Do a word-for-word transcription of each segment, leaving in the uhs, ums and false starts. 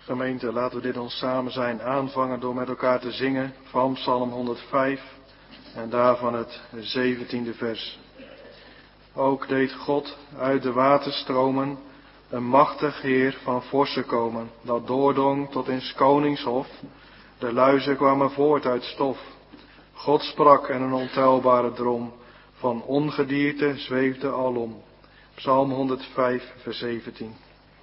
Gemeente, laten we dit ons samen zijn aanvangen door met elkaar te zingen van Psalm honderdvijf en daarvan het zeventiende vers. Ook deed God uit de waterstromen een machtig Heer van vorsten komen, dat doordrong tot in 's konings hof. De luizen kwamen voort uit stof. God sprak en een ontelbare drom van ongedierte zweefde alom. Psalm honderdvijf, vers zeventien.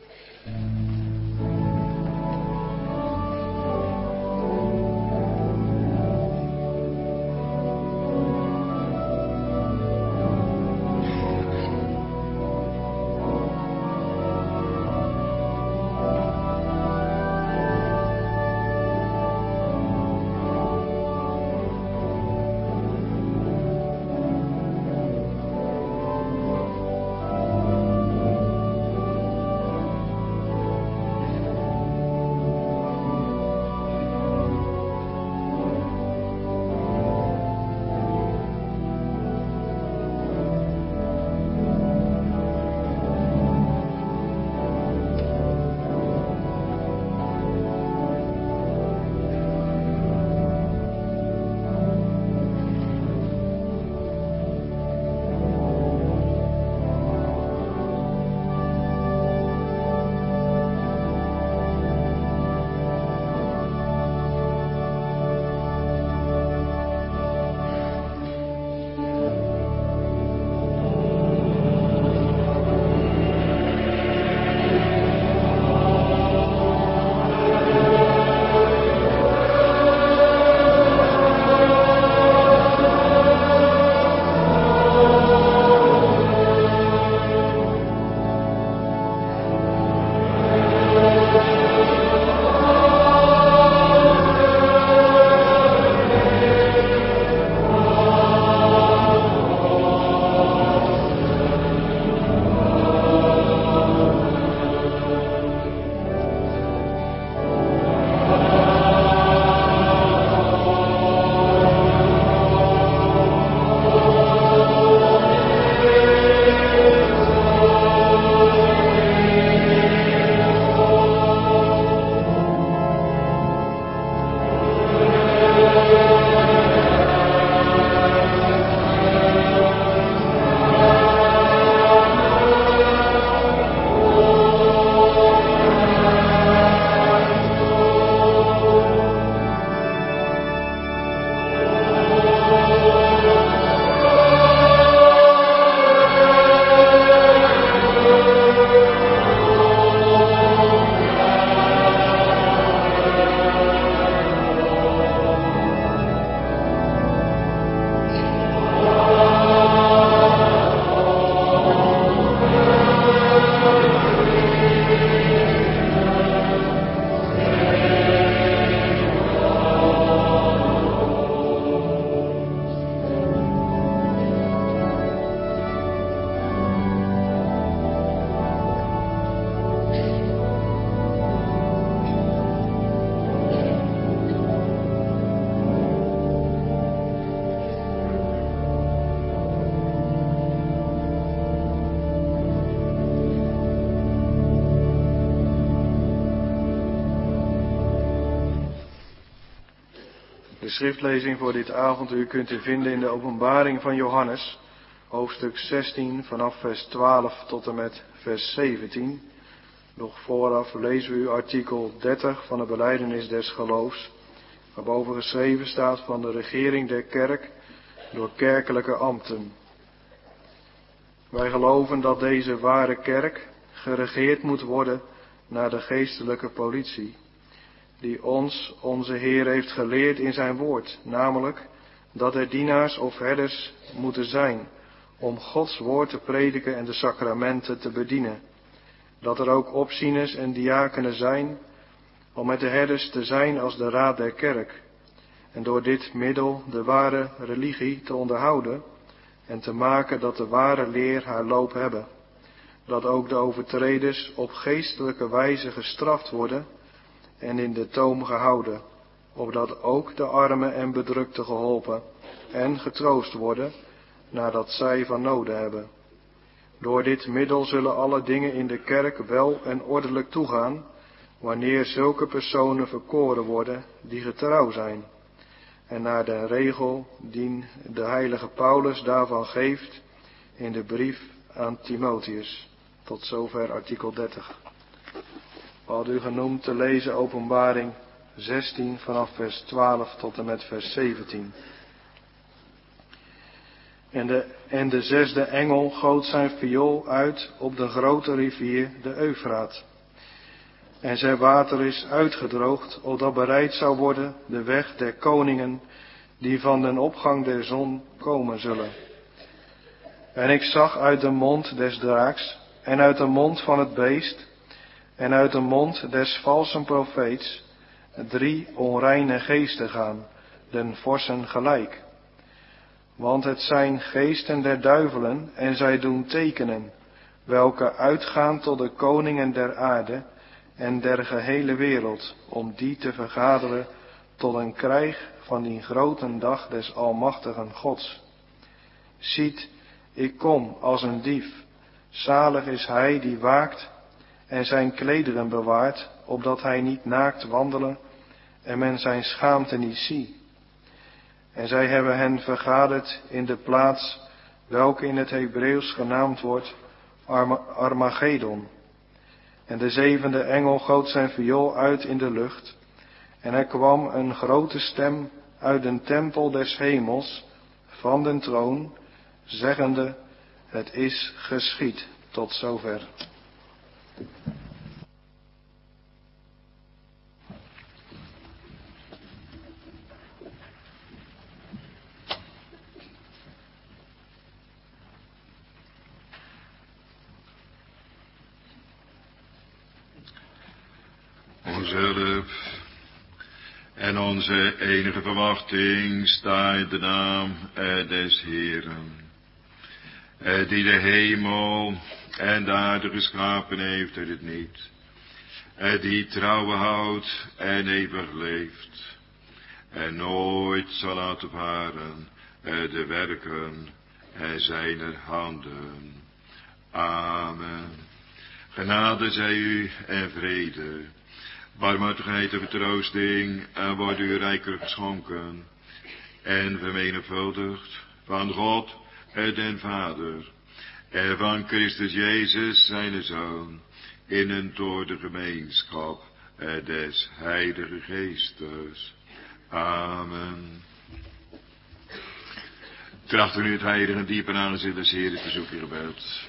De schriftlezing voor dit avonduur kunt u vinden in de Openbaring van Johannes, hoofdstuk zestien, vanaf vers twaalf tot en met vers zeventien. Nog vooraf lezen we u artikel dertig van de belijdenis des geloofs, waarboven geschreven staat van de regering der kerk door kerkelijke ambten. Wij geloven dat deze ware kerk geregeerd moet worden naar de geestelijke politie, die ons onze Heer heeft geleerd in zijn woord, namelijk dat er dienaars of herders moeten zijn om Gods woord te prediken en de sacramenten te bedienen. Dat er ook opzieners en diakenen zijn om met de herders te zijn als de raad der kerk, en door dit middel de ware religie te onderhouden en te maken dat de ware leer haar loop hebben. Dat ook de overtreders op geestelijke wijze gestraft worden en in de toom gehouden, opdat ook de armen en bedrukten geholpen en getroost worden, nadat zij van noden hebben. Door dit middel zullen alle dingen in de kerk wel en ordelijk toegaan, wanneer zulke personen verkoren worden die getrouw zijn. En naar de regel die de heilige Paulus daarvan geeft in de brief aan Timotheus. Tot zover artikel dertig. We hadden u genoemd te lezen Openbaring zestien vanaf vers twaalf tot en met vers zeventien. En de, en de zesde engel goot zijn viool uit op de grote rivier, de Eufraat. En zijn water is uitgedroogd, opdat bereid zou worden de weg der koningen, die van den opgang der zon komen zullen. En ik zag uit de mond des draaks, en uit de mond van het beest, en uit de mond des valsen profeets, drie onreine geesten gaan, den vorsten gelijk. Want het zijn geesten der duivelen, en zij doen tekenen, welke uitgaan tot de koningen der aarde en der gehele wereld, om die te vergaderen tot een krijg van die grote dag des almachtigen Gods. Ziet, ik kom als een dief, zalig is hij die waakt en zijn klederen bewaart, opdat hij niet naakt wandelen en men zijn schaamte niet zie. En zij hebben hen vergaderd in de plaats, welke in het Hebreeuws genaamd wordt Armageddon. En de zevende engel goot zijn viool uit in de lucht, en er kwam een grote stem uit den tempel des hemels, van den troon, zeggende, het is geschied. Tot zover. Onze hulp en onze enige verwachting staat in de naam des Heeren, die de hemel en de aarde geschapen heeft en het niet, die trouwen houdt en eeuwig leeft, en nooit zal laten varen de werken zijner handen. Amen. Genade zij u en vrede, barmhartigheid en vertroosting en wordt u rijkelijk geschonken en vermenigvuldigd van God den Vader en van Christus Jezus zijn Zoon, in en door de gemeenschap des Heilige Geestes. Amen. Trachten u het heilige en diepe aangezicht des Heeren te zoeken, gebed.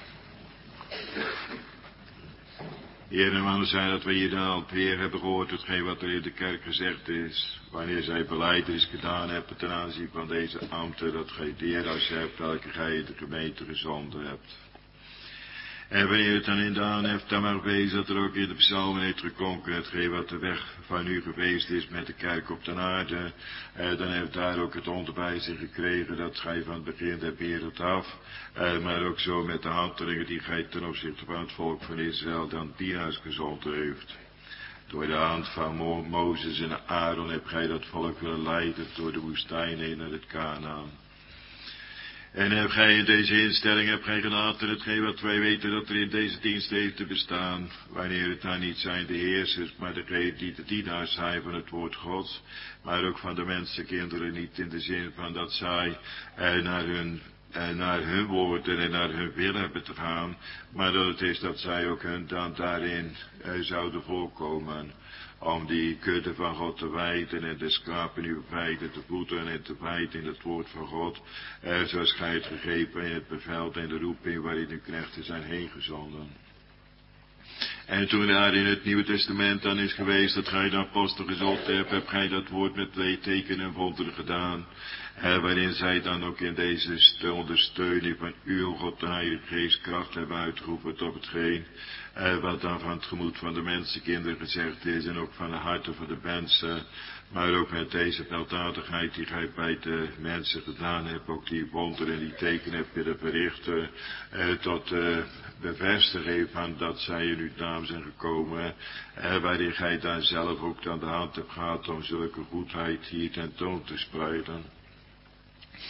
Heer, en we zijn dat we hier dan al weer hebben gehoord hetgeen wat er in de kerk gezegd is, wanneer zij belijdenis gedaan hebben ten aanzien van deze ambten, dat gij de Heer als hebt, welke gij in de gemeente gezonden hebt. En wanneer het dan indaan heeft, dan mag wezen dat er ook in de psalmen heeft geklonken, hetgeen wat de weg van u geweest is met de kerk op de aarde, eh, dan heeft daar ook het onderwijs gekregen dat gij van het begin der wereld af, eh, maar ook zo met de handelingen die gij ten opzichte van het volk van Israël dan dienaars gezond heeft. Door de hand van Mo- Mozes en Aaron hebt gij dat volk willen leiden door de woestijn heen naar het Kanaan. En heb gij in deze instelling, heb gij gelaten hetgeen wat wij weten dat er in deze dienst heeft te bestaan, wanneer het dan niet zijn de heersers, maar degenen die de dienaars zijn van het woord Gods, maar ook van de mensenkinderen, niet in de zin van dat zij eh, naar hun En naar hun woorden en naar hun wil hebben te gaan, maar dat het is dat zij ook hun dan daarin eh, zouden voorkomen, om die kudde van God te wijden en de schapen uw weiden te voeden en te wijden in het woord van God, eh, zoals gij het gegeven in het bevel en de roeping waarin uw knechten zijn heen gezonden. En toen daar in het Nieuwe Testament dan is geweest dat gij de apostel gezond hebt, heb gij dat woord met twee tekenen en wonderen gedaan. Eh, waarin zij dan ook in deze ondersteuning van uw God de Heilige Geest kracht hebben uitgeoefend op hetgeen eh, wat dan van het gemoed van de mensenkinderen gezegd is en ook van de harten van de mensen, maar ook met deze weldadigheid die gij bij de mensen gedaan hebt, ook die wonderen en die tekenen hebt willen verrichten, eh, tot uh, bevestiging van dat zij in uw naam zijn gekomen, eh, waarin gij dan zelf ook dan de hand hebt gehad om zulke goedheid hier tentoon te spreiden.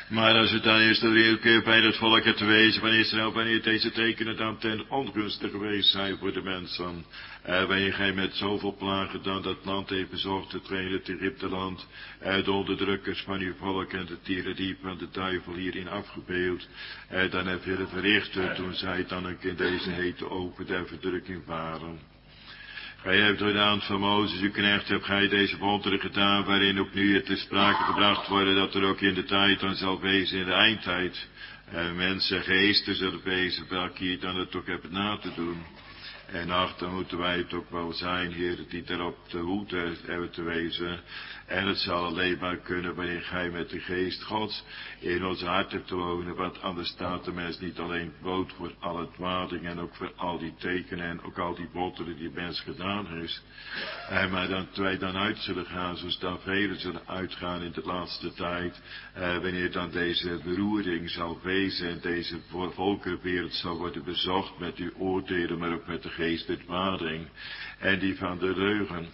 Maar als het dan is dat er een keer bij het volk het te wezen van Israël, wanneer deze tekenen dan ten ongunste geweest zijn voor de mensen. Uh, wanneer gij met zoveel plagen dan dat land heeft bezorgd, het tweede het Egypteland, uh, de onderdrukkers van uw volk en de tierendiep van de duivel hierin afgebeeld, uh, dan heb willen verrichten toen zij dan ook in deze hete open der verdrukking waren. Gij hebt door de hand van Mozes, uw knecht, hebt gij deze wonderen gedaan, waarin ook nu het te sprake gebracht worden, dat er ook in de tijd dan zal wezen, in de eindtijd, uh, mensen, geesten zullen wezen, welke hier dan het ook hebben na te doen. En ach, dan moeten wij het ook wel zijn, Heer, die daarop te hoede hebben te wezen. En het zal alleen maar kunnen wanneer gij met de geest Gods in ons hart hebt te wonen. Want anders staat de mens niet alleen bloot voor alle dwaling en ook voor al die tekenen en ook al die wonderen die mens gedaan heeft. En maar dat wij dan uit zullen gaan, zoals dan velen zullen uitgaan in de laatste tijd. Eh, wanneer dan deze beroering zal wezen en deze volkerenwereld zal worden bezocht met uw oordelen, maar ook met de geest der dwaling en die van de leugen.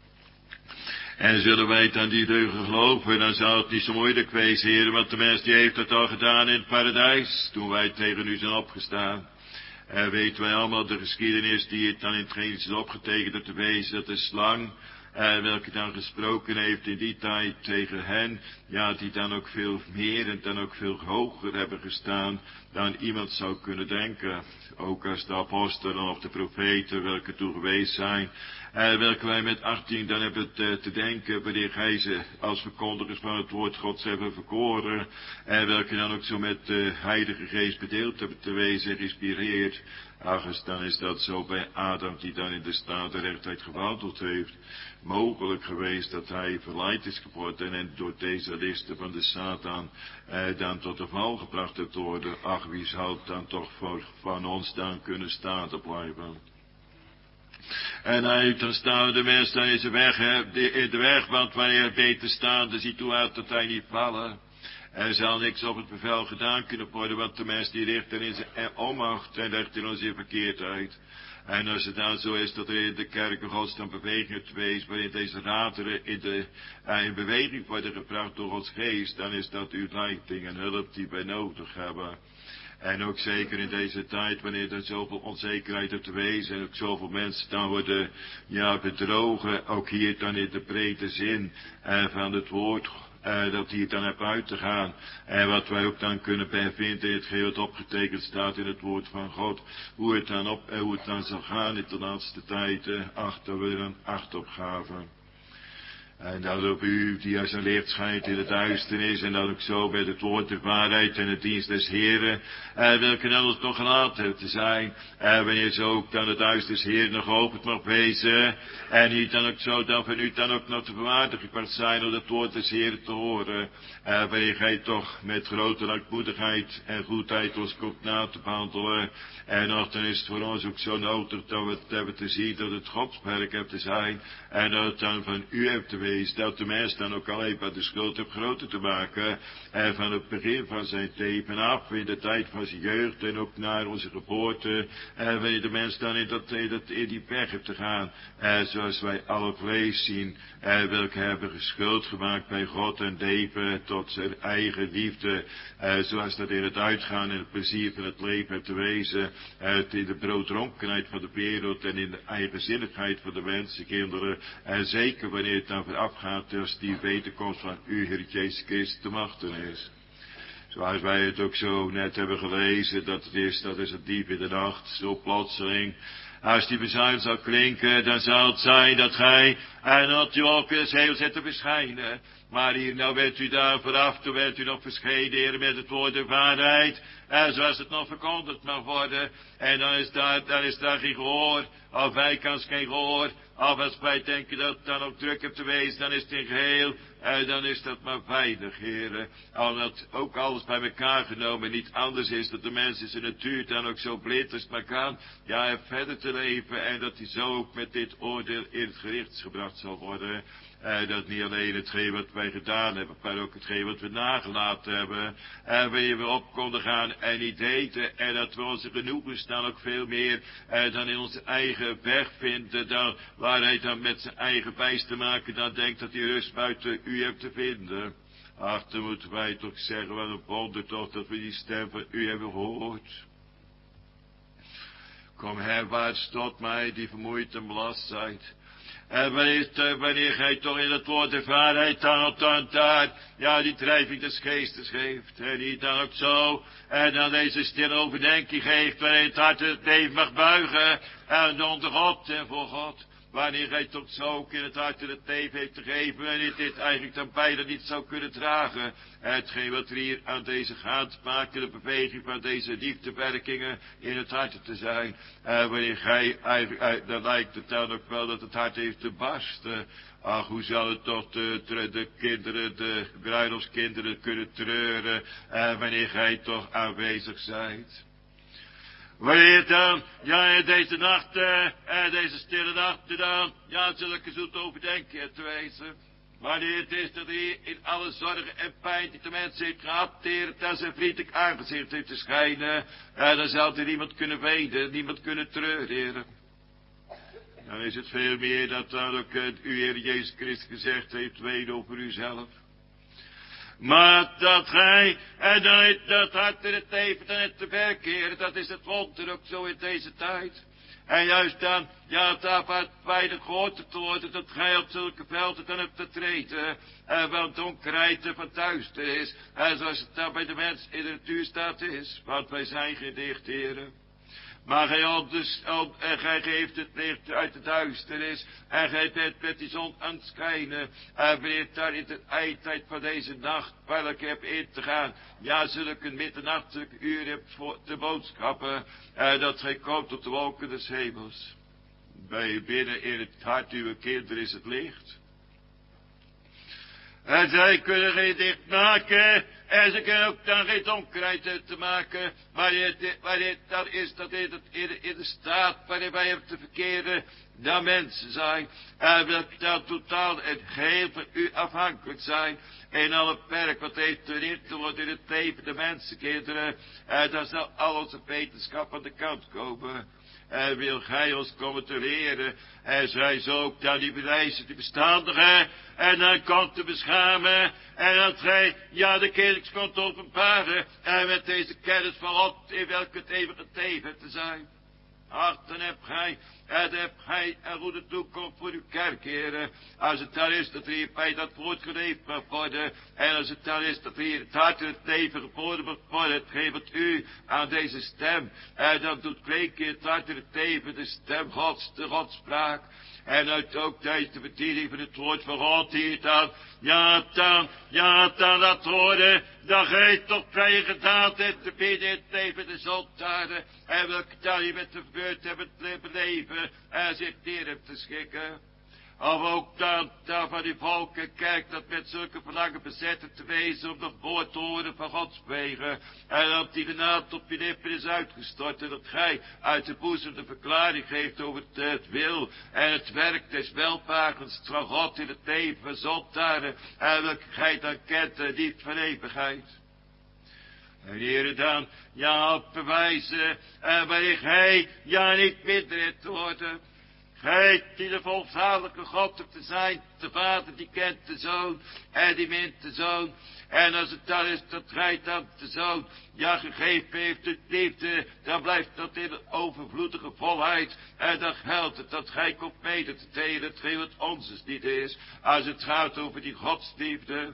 En zullen wij dan die leugen geloven, dan zal het niet zo moeilijk wezen, Heer, want de mens die heeft dat al gedaan in het paradijs, toen wij tegen u zijn opgestaan. En weten wij allemaal de geschiedenis die het dan in het Genesis is opgetekend te wezen, dat de slang, eh, welke dan gesproken heeft in die tijd tegen hen, ja, die dan ook veel meer en dan ook veel hoger hebben gestaan dan iemand zou kunnen denken. Ook als de apostelen of de profeten, welke toe geweest zijn, eh, welke wij met achttien dan hebben te, te denken, wanneer gij ze als verkondigers van het woord Gods hebben verkoren, en welke dan ook zo met de Heilige Geest bedeeld hebben te wezen, geïnspireerd. Ach, dan is dat zo bij Adam, die dan in de staat der rechtheid gewandeld heeft, mogelijk geweest dat hij verleid is geworden en door deze listen van de Satan eh, dan tot de val gebracht heeft te worden. Ach, wie zou het dan toch voor, van ons dan kunnen staande blijven? En hij, dan staan de mensen dan in, weg, hè, in de weg, want wanneer hij beter staan, dan ziet hoe uit dat hij niet vallen. Er zal niks op het bevel gedaan kunnen worden, want de mens die richt er in zijn onmacht en richt in onze verkeerdheid. En als het dan zo is dat er in de kerk een Gods dan beweging geweest, waarin deze raderen in, de, uh, in beweging worden gebracht door Gods geest, dan is dat uw leiding en hulp die wij nodig hebben. En ook zeker in deze tijd, wanneer er zoveel onzekerheid op te wezen en ook zoveel mensen dan worden, ja, bedrogen, ook hier dan in de brede zin uh, van het woord, Uh, dat hier dan heb uit te gaan. En wat wij ook dan kunnen bevinden in het geheel wat opgetekend staat in het woord van God. Hoe het dan op, uh, hoe het dan zal gaan in de laatste tijd. Uh, achter we er een acht op gaven. En dat op u die als een licht schijnt in het duisternis. En dat ook zo bij het woord der waarheid en het dienst des Heren. En welke dan ons nog gelaten heeft te zijn. En wanneer zo ook dan het duisternis Heer nog geopend mag wezen. En niet dan ook zo dan van u dan ook nog te verwaardigen zijn om het woord des Heren te horen. En wanneer gij toch met grote langmoedigheid en goedheid ons komt na te behandelen. En nog dan is het voor ons ook zo nodig dat we het hebben te zien dat het Godswerk heeft te zijn. En dat het dan van u heeft te wezen. Dat de mens dan ook alleen maar de schuld heeft groter te maken. En van het begin van zijn leven af, in de tijd van zijn jeugd en ook naar onze geboorte. En wanneer de mens dan in, dat, in, dat, in die weg heeft te gaan. En zoals wij alle vlees zien. En welke hebben geschuld gemaakt bij God en leven tot zijn eigen liefde. En zoals dat in het uitgaan en het plezier van het leven heeft te wezen. En in de broodronkenheid van de wereld en in de eigenzinnigheid van de mensenkinderen. En zeker wanneer het dan afgaat als die wederkomst van u, Heer Jezus Christus, te wachten is. Zoals wij het ook zo net hebben gelezen, dat het is, dat is het diep in de nacht, zo plotseling. Als die bezuin zal klinken, dan zal het zijn dat gij en dat u ook eens heel zit te verschijnen. Maar hier nou bent u daar vooraf, toen bent u nog verschenen, Heer, met het woord de waarheid. En zoals het nog verkondigd mag worden. En dan is daar, dan is daar geen gehoor. Of wij kan geen gehoor. Of als wij denken dat het dan ook druk hebt te wezen, dan is het in geheel. En dan is dat maar veilig, heren. Omdat ook alles bij elkaar genomen niet anders is. Dat de mens in zijn natuur dan ook zo blind is maar kan. Ja, verder te leven. En dat hij zo ook met dit oordeel in het gericht gebracht zal worden. En dat niet alleen hetgeen wat wij gedaan hebben, maar ook hetgeen wat we nagelaten hebben. En wanneer we op konden gaan en niet eten. En dat we onze genoegens dan ook veel meer eh, dan in onze eigen weg vinden. Dan, waar hij dan met zijn eigen wijs te maken dan denkt dat hij rust buiten u hebt te vinden. Ach, dan moeten wij toch zeggen, wat een wonder toch, dat we die stem van u hebben gehoord. Kom herwaarts tot mij, die vermoeid en belast zijt. En wanneer, wanneer gij toch in het woord de waarheid dan op dan daar, ja, die drijving des geestes geeft. En die dan ook zo, en dan deze stille overdenking geeft, waarin het hart het leven mag buigen, en onder God en voor God. Wanneer gij toch zo ook in het hart het leven heeft te geven, en dit, dit eigenlijk dan beide niet zou kunnen dragen. Hetgeen wat er hier aan deze gaat maken, de beweging van deze liefdewerkingen in het hart te zijn. En wanneer gij eigenlijk, dan lijkt het dan ook wel dat het hart heeft te barsten. Ach, hoe zal het toch de, de, de kinderen, de bruiloftskinderen kunnen treuren, en wanneer gij toch aanwezig zijt. Wanneer dan, ja, in deze nacht, en deze stille nacht, dan, ja, zulke zoet overdenken te wezen. Wanneer het is dat hij in alle zorgen en pijn die de mens heeft gehad, Heer, dat zijn vriendelijk aangezicht heeft te schijnen, en dan zal er niemand kunnen weten, niemand kunnen treuren, Heer. Dan is het veel meer dat dan ook uh, uw Heer Jezus Christus gezegd heeft, weet over uzelf. Maar dat gij, en dan dat hart in het leven en het te verkeren, dat is het wonder ook zo in deze tijd. En juist dan, ja, daarvan weinig gehoord te worden, dat gij op zulke velden dan hebt te treden, en van donkerheid en van duisternis, en zoals het dan bij de mens in de natuurstaat is, want wij zijn geen dichtheren. Maar gij, onders, on, en gij geeft het licht uit de duisternis, en gij bent met die zon aan het schijnen, en wanneer daar in de eindtijd van deze nacht, welke heb in te gaan, ja, zulke een middernachtelijk uur hebt voor de boodschappen, en dat gij komt tot de wolken des hemels. Bij binnen in het hart uw kinderen is het licht. En zij kunnen geen dicht maken, en ze kunnen ook dan geen donkerheid te maken, maar wanneer dat is dat in, het, in, de, in de staat waarin wij hebben te verkeren, dat mensen zijn, en dat, dat totaal en geheel van u afhankelijk zijn, in alle perk wat heeft te te worden in het leven de mensenkinderen, en dan zal al onze wetenschap aan de kant komen. En wil gij ons komen te leren, en zij zo ook dan die bewijzen die bestandige, en dan komt te beschamen, en dat gij, ja, de kerk komt openbaren, en met deze kennis van God, in welke het eeuwige leven te zijn. Ach, dan heb gij, en dan heb gij een goede toekomst voor uw kerk, heren. Als het dan is dat er hier bij dat woord geleefd mag worden, en als het dan is dat er hier het hart en het leven geboren wordt worden, het geeft u aan deze stem, en dan doet klinken in het hart en het leven de stem Gods, de Godspraak. En uit ook tijdens de bediening van het woord van God hier dan, ja dan, ja dan dat horen, dan gij toch vrije gedaan hebt te bidden in het leven de zondagen, en welke dan je met de gebeurd hebben te beleven, en zich neer hebt te schikken. Of ook dan, dan van die volken, kijk dat met zulke verlangen bezetten te wezen, om nog woord te horen van Gods wegen, en dat die genade op je lippen is uitgestort, en dat gij uit de boezem de verklaring geeft over het, het wil, en het werk des welvagens van God in het leven van zondagen, en welke gij dan kent, en niet van eeuwigheid. En heren dan, ja, op bewijzen, en wanneer gij, ja, niet minder hebt te worden. Gij die de volzalige God hebt te zijn, de Vader die kent de Zoon, en die mint de Zoon. En als het dan is dat gij dan de Zoon, ja, gegeven heeft het liefde, dan blijft dat in de overvloedige volheid. En dan geldt het dat gij komt mede te delen, hetgeen wat ons niet is, als het gaat over die godsliefde.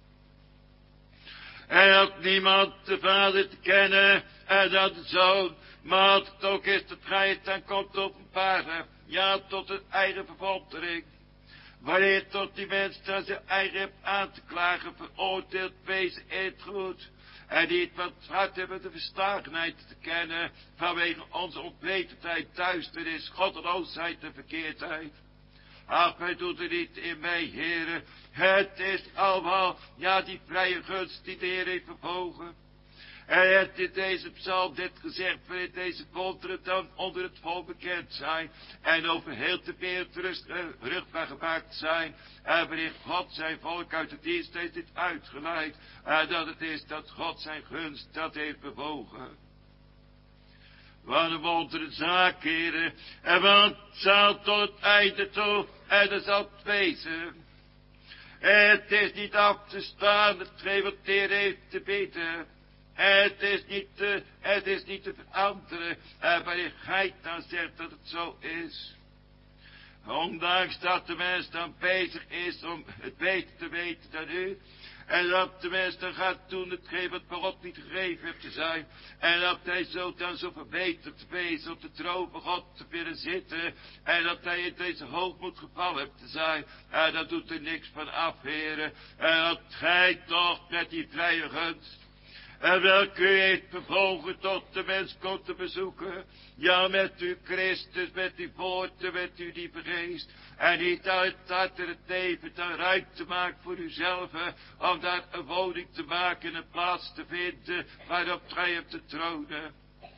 En dat niemand de Vader te kennen, en dat de Zoon, maar dat het ook is dat gij het dan komt openbaren. Ja, tot een eigen verwondering. Wanneer tot die mens dan zijn eigen hebt aan te klagen, veroordeeld wezen in het goed. En die het wat hart hebben de verslagenheid te kennen, vanwege onze onwetendheid, duisternis, goddeloosheid en verkeerdheid. Ach, wij doen er niet in mee, heren. Het is allemaal, ja, die vrije gunst die de Heer heeft verbogen. En het in deze psalm dit gezegd, waarin deze wonderen dan onder het volk bekend zijn, en over heel de wereld rustbaar gemaakt zijn, en waarin God zijn volk uit de dienst heeft dit uitgeleid, en dat het is dat God zijn gunst dat heeft bewogen. Wat een wondere zaak, heren, en want het zal tot het einde toe, en dat zal het wezen. Het is niet af te staan, hetgeen wat de Heer heeft te bidden. Het is niet te, het is niet te veranderen, wanneer gij dan zegt dat het zo is. Ondanks dat de mens dan bezig is om het beter te weten dan u. En dat de mens dan gaat doen hetgeen wat God niet gegeven heeft te zijn. En dat hij zo dan zo verbeterd wezen op de troon van God te willen zitten. En dat hij in deze hoogmoed gevallen heeft te zijn. En dat doet er niks van af, heren. En dat gij toch met die vrije gunst. En welke u heeft bewogen tot de mens komt te bezoeken. Ja, met uw Christus, met uw woorden, met uw lieve geest. En niet uit dat er het leven dan ruimte maakt voor uzelf. Om daar een woning te maken en een plaats te vinden waarop gij hebt te tronen.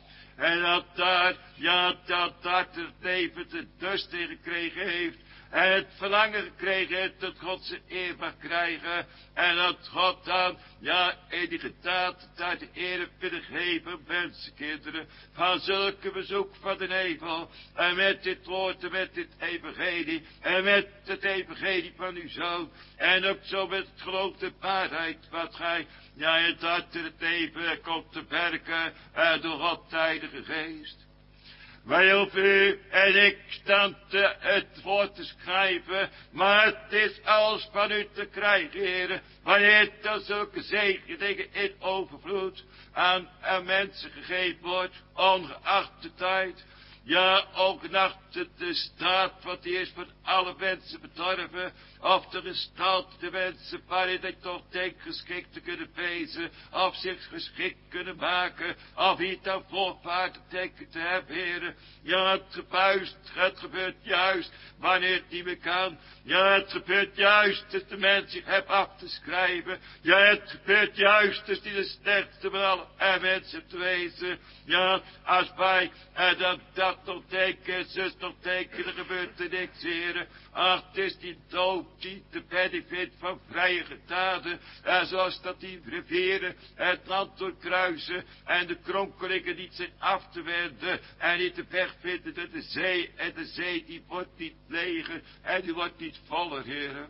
En dat daar, ja, dat dat het leven de dorst in gekregen heeft. En het verlangen gekregen heeft dat God zijn eer mag krijgen. En dat God dan, ja, enige daad daar de eer willen geven, mensenkinderen. Van zulke bezoek van de hemel. En met dit woord en met dit evangelie. En met het evangelie van uw zoon. En ook zo met het geloof de waarheid wat gij, ja, in het hart en het leven komt te werken. En door God de Heilige Geest. Wij op u en ik staan te het woord te schrijven, maar het is alles van u te krijgen, heren. Wanneer dan zulke zegeningen in overvloed aan, aan mensen gegeven wordt, ongeacht de tijd. Ja, ook nacht de staat wat die is van alle mensen bedorven. Of de gestalte mensen waarin hij toch denkt geschikt te kunnen wezen. Of zich geschikt kunnen maken. Of iets aan voorvaart denken te hebben, heren. Ja, het gebuist, het gebeurt juist wanneer het niet meer kan. Ja, het gebeurt juist als de mens zich heeft af te schrijven. Ja, het gebeurt juist als die de sterkste van alle en mensen te wezen. Ja, als wij en dat, dat nog denken, zus nog denken, er gebeurt er niks, heren. Ach, het is die dood die de benefit van vrije gedaden. En zoals dat die rivieren het land doorkruisen en de kronkelingen niet zijn af te wenden en niet te wegvinden door de zee. En de zee die wordt niet leger en die wordt niet voller, heren.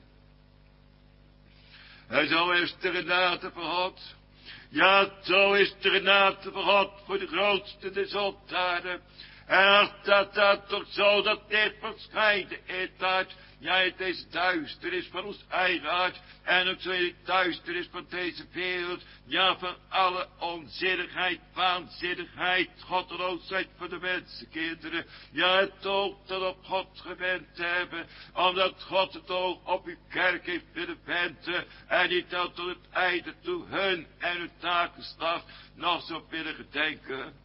En zo is de genade van God. Ja, zo is de genade van God voor de grootste de zondaden. En als dat dat toch zo dat licht verschijnt in het hart. Ja, het is duisternis van ons eigen hart. En ook zo in het duisternis van deze wereld. Ja, van alle onzinnigheid, waanzinnigheid, goddeloosheid van de mensenkinderen. Ja, het oog dat op God gewend hebben. Omdat God het oog op uw kerk heeft willen wenden. En niet dat tot het einde toe hun en hun nageslacht nog zo willen gedenken.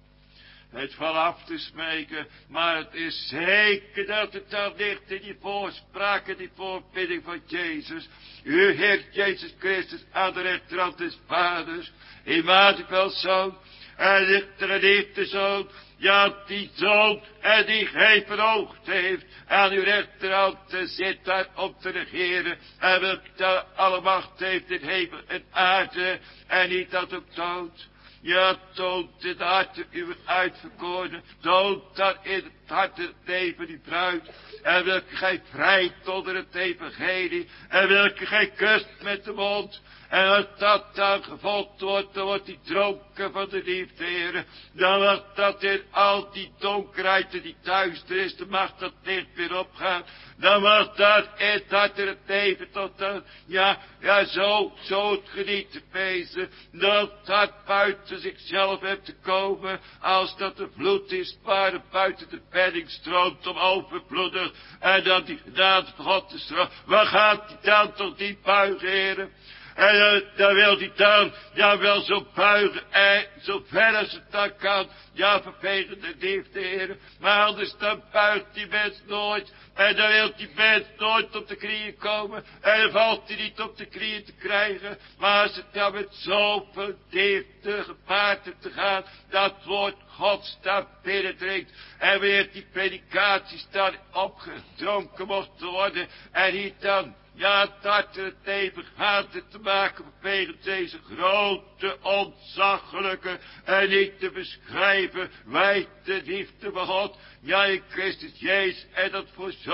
Het valt af te smeken, maar het is zeker dat het daar ligt in die voorspraak en die voorbidding van Jezus. U Heer Jezus Christus aan de rechterhand des Vaders, Immanuels Zoon, en ligt er een liefde Zoon, ja die Zoon en die gij verhoogd heeft, aan uw rechterhand zit daar om te regeren, en welke daar alle macht heeft in hemel en aarde, en niet dat ook dood. Ja, toont in het hart uw uitverkoren, toont dat in het hart het leven die bruid, en welke gij vrijt onder het evangelie, en welke gij kust met de mond, en als dat dan gevolgd wordt, dan wordt die dronken van de liefde, heren, dan wordt dat in al die donkerheid en die duisternis, de macht dat licht weer opgaan, dan wordt dat in het hart en het leven tot dan, ja, ja, zo, zo het genieten wezen, dat dat buiten zichzelf heeft te komen, als dat de vloed is, waar het buiten de bedding stroomt om overvloedig, en dan die genade van God te stromen, waar gaat die dan toch niet buigen, heren? En uh, dan wil hij dan, ja wel zo buigen, en zo ver als het dan kan, ja vervegen de liefde, heren. Maar anders dan buigt die mens nooit, en dan wil die mens nooit op de knieën komen, en dan valt hij niet op de knieën te krijgen. Maar als het dan met zoveel liefde gepaard heeft te gaan, dat woord Gods daar binnendringt, en weer die predikaties dan opgedronken mochten worden, en niet dan, ja, dat er het even gaat te maken vanwege deze grote, ontzaglijke en niet te beschrijven wijde liefde van God. Ja, in Christus Jezus en dat voor zo'n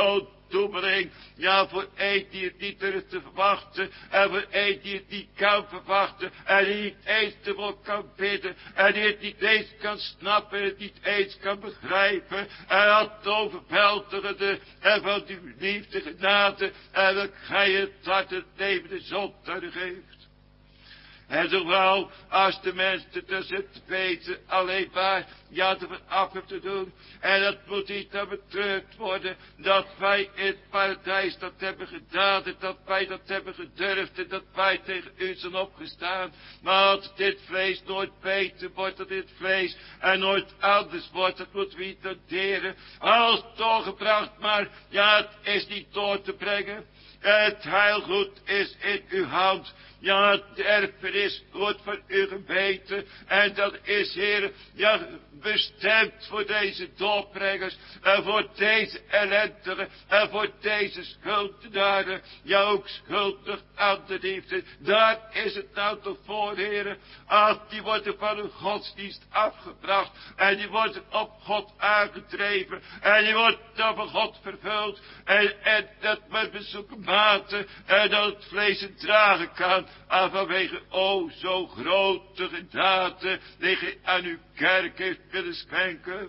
toebrengt. Ja, voor een die het niet durft te verwachten. En voor een die het niet kan verwachten. En die niet eens ervoor kan bidden. En die het niet eens kan snappen. En het niet eens kan begrijpen. En dat overweldigende. En van uw liefde genade. En dat gij het hart het leven de zondaar geeft. En zowel als de mensen tussen het weten alleen maar ja ervan af hebben te doen. En dat moet niet dan betreurd worden dat wij in het paradijs dat hebben gedaan. En dat wij dat hebben gedurfd. En dat wij tegen u zijn opgestaan. Maar als dit vlees nooit beter wordt dan dit vlees. En nooit anders wordt. Dat moeten we niet noteren. Als doorgebracht maar ja het is niet door te brengen. Het heilgoed is in uw hand. Ja, het erfenis wordt van u gebeten. En dat is, Heer, ja, bestemd voor deze doorbrengers. En voor deze ellendigen. En voor deze schuldenaren. Ja, ook schuldig aan de liefde. Daar is het nou toch voor, Heer. Ach, die worden van hun godsdienst afgebracht. En die worden op God aangedreven. En die worden dan van God vervuld. En, en dat met bezoeken mate. En dat het vlees het dragen kan. En vanwege, o, zo grote genade, die gij aan uw kerk heeft willen schenken.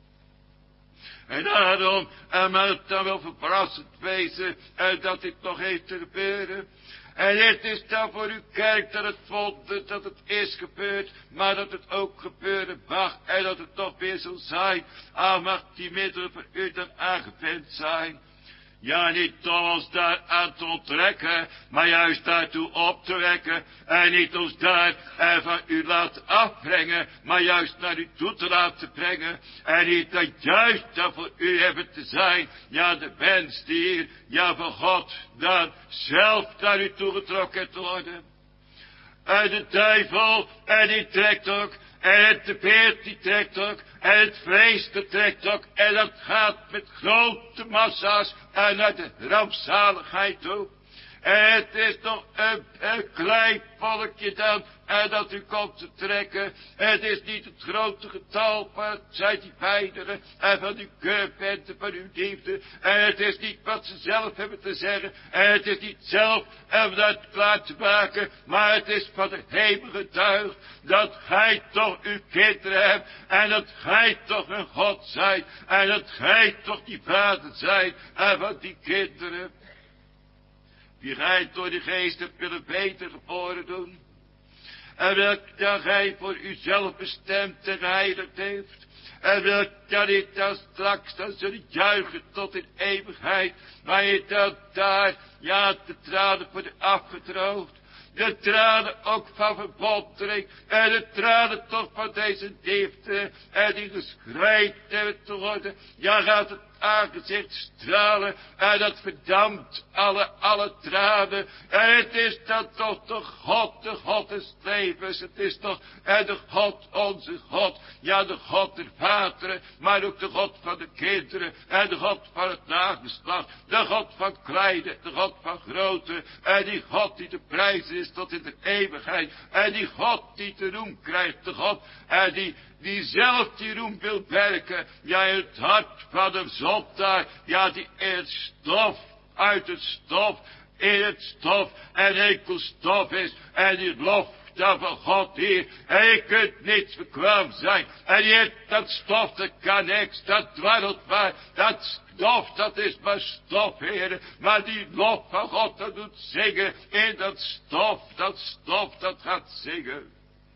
En daarom, en maar het dan wel verrassend wezen, en dat dit nog heeft te gebeuren. En dit is dan voor uw kerk dat het wonder dat het is gebeurd, maar dat het ook gebeuren mag, en dat het toch weer zal zijn. Al mag die middelen voor u dan aangewend zijn. Ja, niet om ons daar aan te onttrekken, maar juist daartoe op te wekken. En niet ons daar en van u laten afbrengen, maar juist naar u toe te laten brengen. En niet dat juist dat voor u hebben te zijn. Ja, de mens die hier, ja, van God dan zelf naar u toegetrokken te worden. En de duivel, en die trekt ook. En de beert die trekt ook. En het vlees dat trekt ook. En dat gaat met grote massa's. En naar de rampzaligheid toe. En het is nog een, een klein volkje dan. En dat u komt te trekken. Het is niet het grote getal. Maar het zijn die weinigen. En van uw keurpent en van uw liefde. En het is niet wat ze zelf hebben te zeggen. En het is niet zelf om dat klaar te maken. Maar het is van de hemel getuigd. Dat gij toch uw kinderen hebt. En dat gij toch een God zijt. En dat gij toch die vader zijt. En van die kinderen. Die gij door de geest hebt willen beter geboren doen. En welk dat gij voor uzelf bestemd en heiligd heeft. En welk dat je dan straks dan zullen juichen tot in eeuwigheid. Maar je dan daar, ja, de tranen voor de afgedroogd. De tranen ook van verwondering. En de tranen toch van deze liefde. En die geschreid hebben te worden. Ja, gaat het aangezicht stralen. En dat verdampt alle, alle tranen. En het is dan toch de God, de God des levens. Het is toch en de God, onze God. Ja, de God der vaderen. Maar ook de God van de kinderen. En de God van het nageslacht. De God van kleine. De God van grote. En die God die de prijs is tot in de eeuwigheid. En die God die te roem krijgt. De God en die, die zelf die roem wil werken. Ja, in het hart van de zondaar. Ja, die in het stof, uit het stof, in het stof en enkel stof is. En die lof dan van God hier. En je kunt niets bekwaam zijn. En je hebt dat stof, dat kan niks. Dat dwarrelt maar. Dat stof, dat is maar stof, heren. Maar die lof van God, dat doet zingen. In dat stof, dat stof, dat gaat zingen.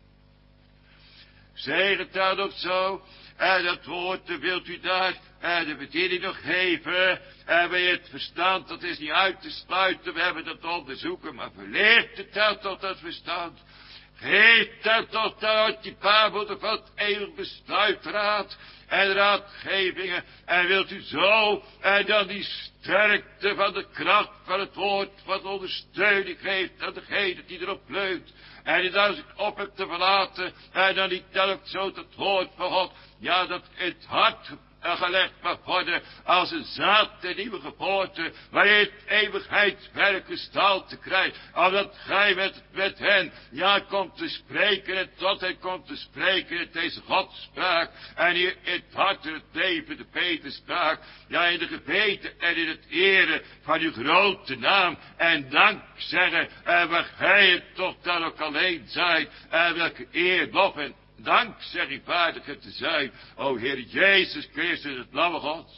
Zeg het dan ook zo. En dat woord, wilt u daar en de bediening nog geven. En bij het verstand, dat is niet uit te sluiten. We hebben dat onderzoeken, maar verleert het dan tot dat verstand. Geef dan toch uit die baarmoeder van het eeuwig besluitraad en raadgevingen. En wilt u zo en dan die sterkte van de kracht van het woord wat ondersteuning geeft aan degene die erop leunt. En die daar zich op hebt te verlaten. En dan niet dan ook zo het woord van God. Ja, dat het hart gelegd mag worden als een zaad de nieuwe geboorte, waarin het eeuwigheidswerk gestalte krijgt, omdat gij met, met hen, ja, komt te spreken en tot hen komt te spreken in deze Godspraak en hier in het hart en het leven de Peterspraak, ja, in de gebeten en in het eren van uw grote naam en dank zeggen, en waar gij het toch dan ook alleen zijt, en welke eer, lof en dank zeg ik waardig te zijn, o Heer Jezus Christus, het lamme Gods,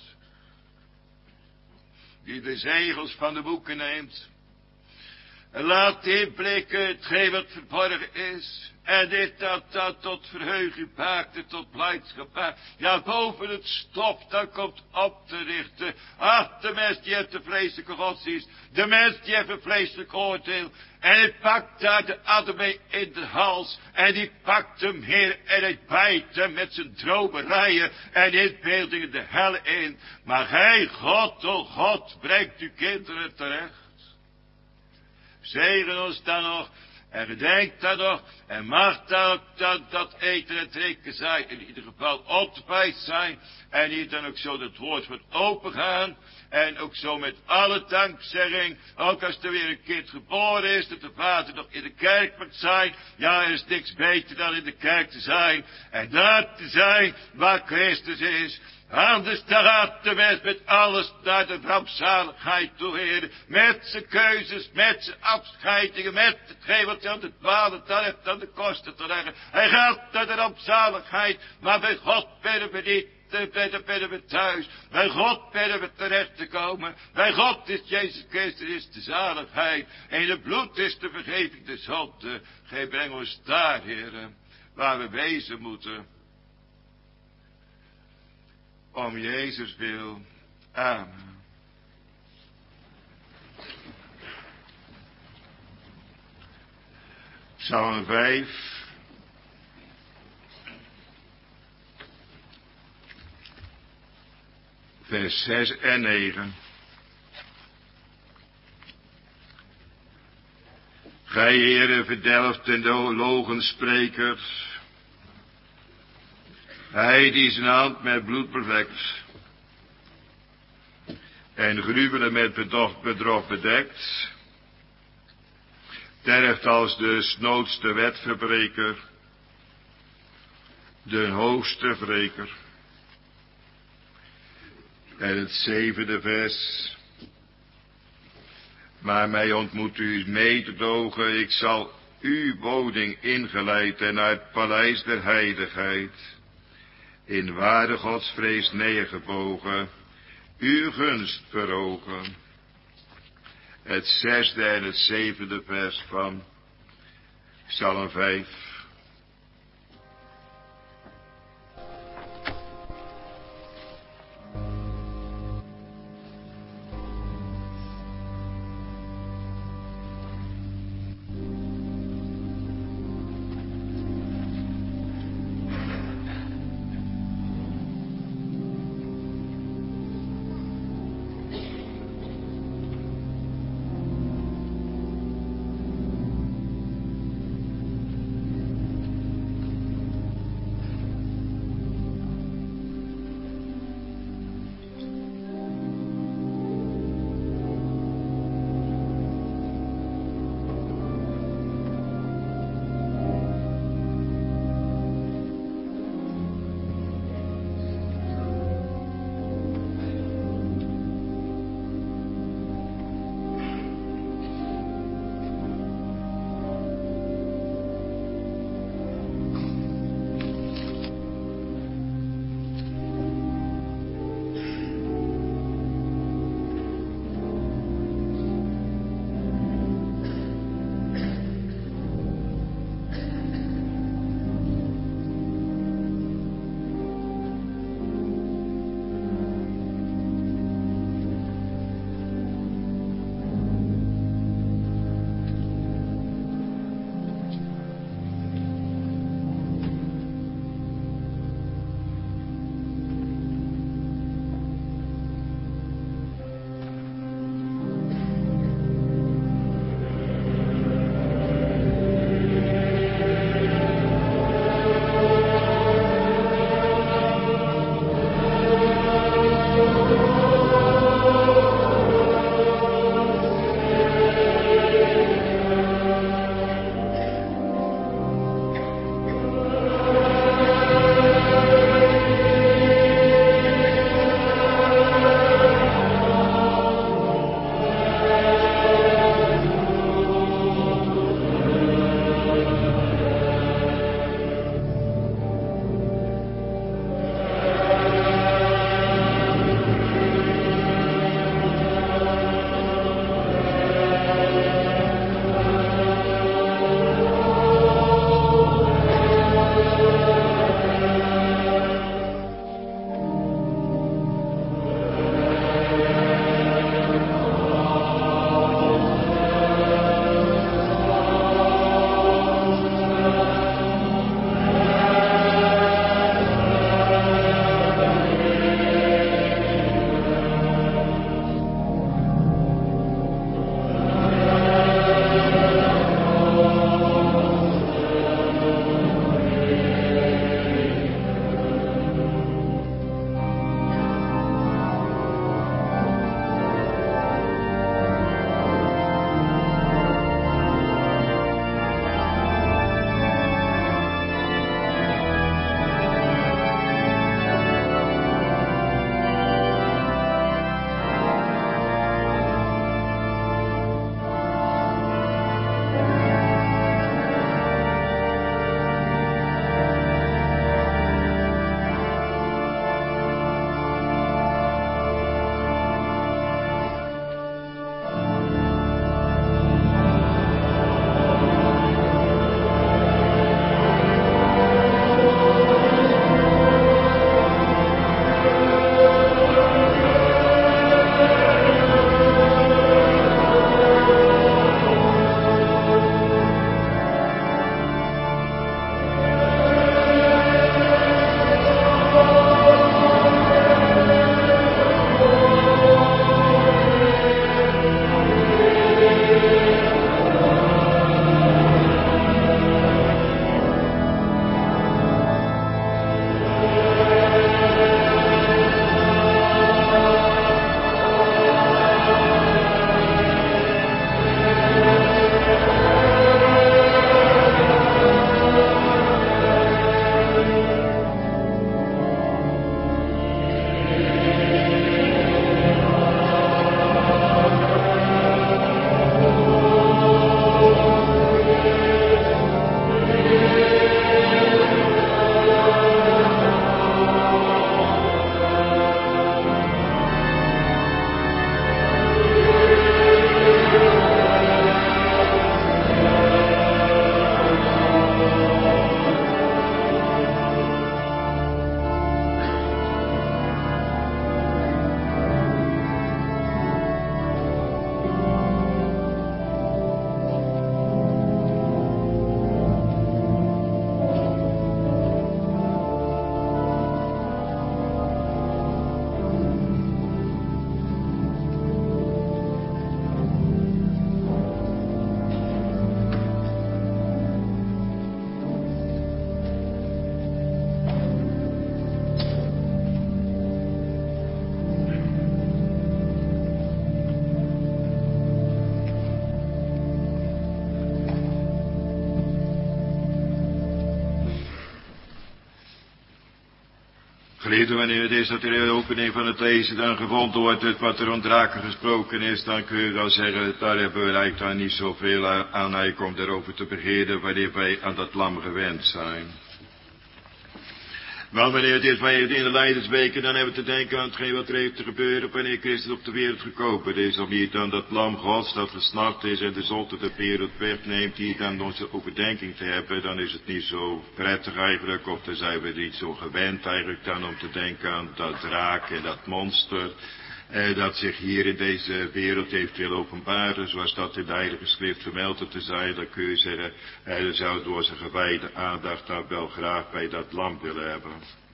die de zegels van de boeken neemt, en laat inblikken hetgeen wat verborgen is, en dit dat dat tot verheuging maakte, tot blijdschap maakt, ja, boven het stof, dan komt op te richten. Ach, de mens die heeft de vleeselijke godsdienst, de mens die heeft een vleeselijk oordeel, en hij pakt daar de adem mee in de hals, en die pakt hem, Heer, en hij bijt hem met zijn dromerijen en inbeeldingen de hel in. Maar gij, God, o God, brengt uw kinderen terecht. Zegen ons dan nog, en gedenk dan nog, en mag dan ook dan dat eten en drinken zijn, in ieder geval ontbijt zijn, en hier dan ook zo dat woord van opengaan, en ook zo met alle dankzegging, ook als er weer een kind geboren is, dat de vader nog in de kerk moet zijn, ja, er is niks beter dan in de kerk te zijn, en daar te zijn waar Christus is. Anders dan gaat de mens met alles naar de rampzaligheid toe, Heer. Met zijn keuzes, met zijn afscheidingen, met hetgeen wat hij aan de dwalen dan heeft aan de kosten te leggen. Hij gaat naar de rampzaligheid, maar bij God bidden we niet. Bij bidden we thuis. Bij God bidden we terecht te komen. Bij God is Jezus Christus is de zaligheid. En in het bloed is de vergeving de zonde. Gij brengt ons daar, Heer, waar we wezen moeten. Om Jezus wil. Amen. Psalm vijf. Vers zes en negen. Gij, Heere, verdelft en de logenspreker. Hij die zijn hand met bloed bevlekt en gruwelen met bedrog, bedrog bedekt, tergt als de snoodste wetverbreker, de hoogste wreker. En het zevende vers. Maar mij ontmoet u mededogen, ik zal uw woning ingeleid en uit het paleis der heiligheid, in ware godsvrees neergebogen, uw gunst verogen. Het zesde en het zevende vers van Psalm vijf. Geliefde, wanneer het is dat er in de opening van het lezen dan gevonden wordt het wat er om draken gesproken is, dan kun je wel zeggen, daar hebben we eigenlijk dan niet zoveel aan eigenlijk om daarover te beginnen, wanneer wij aan dat lam gewend zijn. Want wanneer het is, wanneer het in de Lijdensweken, dan hebben we te denken aan hetgeen wat er heeft te gebeuren wanneer Christus op de wereld gekomen is. Om hier dan dat lam Gods dat gesnapt is en de zonde de wereld wegneemt, hier dan onze overdenking te hebben, dan is het niet zo prettig eigenlijk, of dan zijn we niet zo gewend eigenlijk dan om te denken aan dat draak en dat monster. Eh, dat zich hier in deze wereld heeft willen openbaren, zoals dat in de Heilige Schrift vermeld te zijn, dan kun je zeggen, eh, dan zou door zijn gewijde aandacht dan wel graag bij dat lam willen hebben.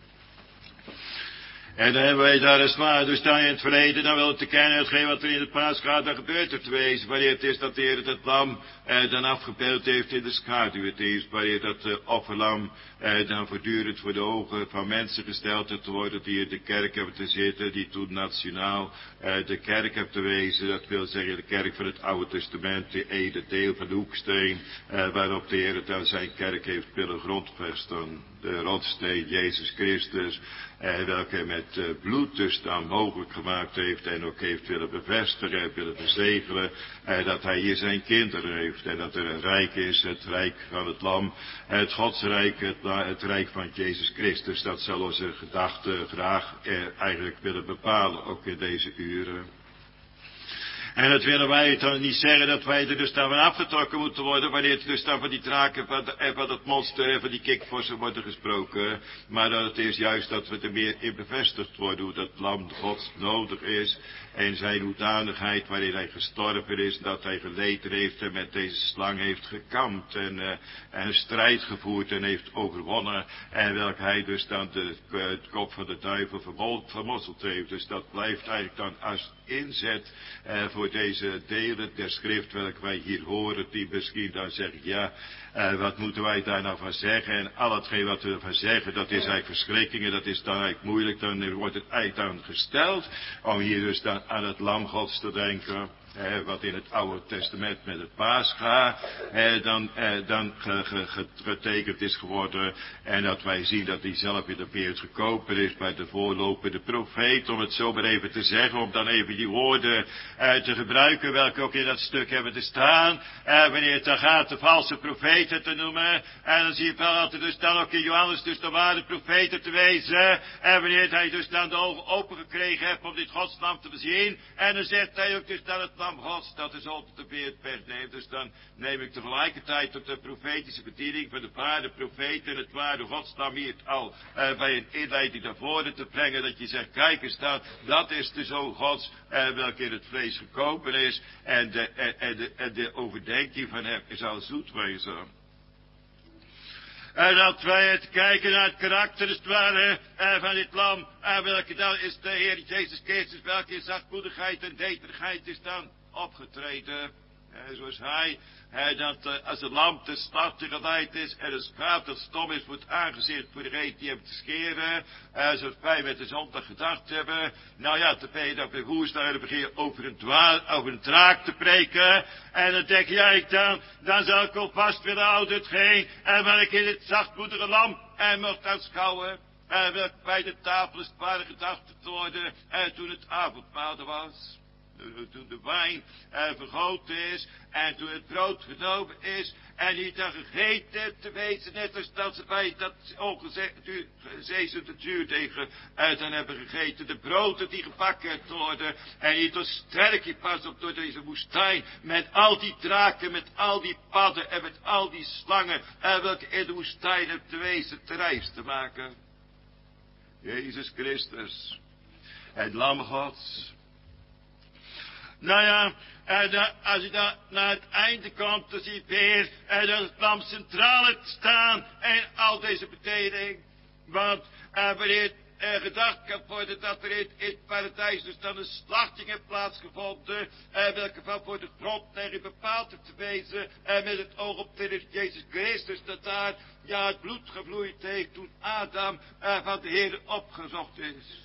En dan hebben wij daar eens maar, dus dan in het verleden dan wel te kennen hetgeen wat er in de Paascha dan gebeurt er te wezen, wanneer het is dat de Heer het lam eh, dan afgebeeld heeft in de schaduw. Het is wanneer dat eh, offerlam eh, dan voortdurend voor de ogen van mensen gesteld heeft te worden die in de kerk hebben te zitten, die toen nationaal eh, de kerk hebben te wezen, dat wil zeggen de kerk van het Oude Testament, de ene deel van de hoeksteen, eh, waarop de Heer dan zijn kerk heeft willen grondvesten. De rotsteen Jezus Christus, eh, welke met eh, bloed dus dan mogelijk gemaakt heeft en ook heeft willen bevestigen en willen verzegelen, eh, dat hij hier zijn kinderen heeft en dat er een rijk is, het rijk van het lam, het godsrijk, het, het rijk van Jezus Christus. Dat zal onze gedachten graag eh, eigenlijk willen bepalen, ook in deze uren. En dat willen wij dan niet zeggen dat wij er dus dan van afgetrokken moeten worden, wanneer het dus dan van die draken van de, en van dat monster en van die kikvorsen worden gesproken. Maar dat het is juist dat we er meer in bevestigd worden hoe dat lam Gods nodig is. En zijn hoedanigheid waarin hij gestorven is, dat hij geleden heeft en met deze slang heeft gekampt en, uh, en strijd gevoerd en heeft overwonnen. En welk hij dus dan de, het kop van de duivel vermosseld heeft. Dus dat blijft eigenlijk dan als inzet uh, voor deze delen der schrift welke wij hier horen, die misschien dan zeggen, ja, uh, wat moeten wij daar nou van zeggen? En al hetgeen wat we ervan zeggen, dat is eigenlijk verschrikkingen, dat is dan eigenlijk moeilijk, dan wordt het eigenlijk dan gesteld, om hier dus dan aan het lam Gods te denken, eh, wat in het Oude Testament met het Paascha eh, dan, eh, dan ge, ge, ge, getekend is geworden, en dat wij zien dat hij zelf in de wereld gekomen is bij de voorlopende profeet, om het zo maar even te zeggen, om dan even die woorden eh, te gebruiken, welke ook in dat stuk hebben te staan, eh, wanneer het dan gaat de valse profeten te noemen, en dan zie je wel dat er dus dan ook in Johannes dus de ware profeten te wezen, en wanneer hij dus dan de ogen open gekregen heeft om dit godsnaam te bezien, en dan zegt hij ook dus dan het lam Gods, dat is altijd de beeld neemt. Dus dan neem ik tegelijkertijd op de profetische bediening van de ware profeten en het ware godsnaam hier al uh, bij een inleiding naar voren te brengen, dat je zegt, kijk eens dan, dat is de Zoon Gods, uh, welke in het vlees gekomen is, en de, en, en de, en de overdenking van hem is al zoet wezen. En dat wij het kijken naar het karakter, als het ware, eh, van dit lam, en welke dan is de Heer Jezus Christus, welke in zachtmoedigheid en nederigheid is dan opgetreden. Eh, zoals hij, eh, dat eh, als een lam te slachten geleid is, en een schaap dat stom is, wordt aangezicht voor de reet die hem te scheren, eh, zoals wij met de zondag gedacht hebben. Nou ja, dan ben je dan bij woensdag en dan begin je over een, dwa- over een draak te preken, en dan denk jij dan, dan zal ik ook vast willen houden hetgeen, en welk in het zachtmoedige lam, en mocht aanschouwen, en welk bij de tafel is het ware gedacht te worden, en toen het avondmaal er was. Toen de wijn uh, vergoten is, en toen het brood genomen is, en niet dan gegeten te wezen, net als dat ze bij dat ongezezende zuurdegen uh, dan hebben gegeten, de broden die gebakken worden, en niet als sterk pas op door deze woestijn, met al die draken, met al die padden, en met al die slangen, uh, welke in de woestijn hebben te wezen te reis te maken. Jezus Christus, het lam Gods. Nou ja, en uh, als je dan naar het einde komt, dan zie je weer uh, dat het lam centraal te staan en al deze betekening. Want uh, wanneer uh, gedacht kan worden dat er in, in het paradijs dus dan een slachting heeft plaatsgevonden, uh, welke van voor de grondlegging bepaald heeft te wezen, uh, met het oog op de Jezus Christus, dat daar ja het bloed gevloeid heeft toen Adam uh, van de Heer opgezocht is.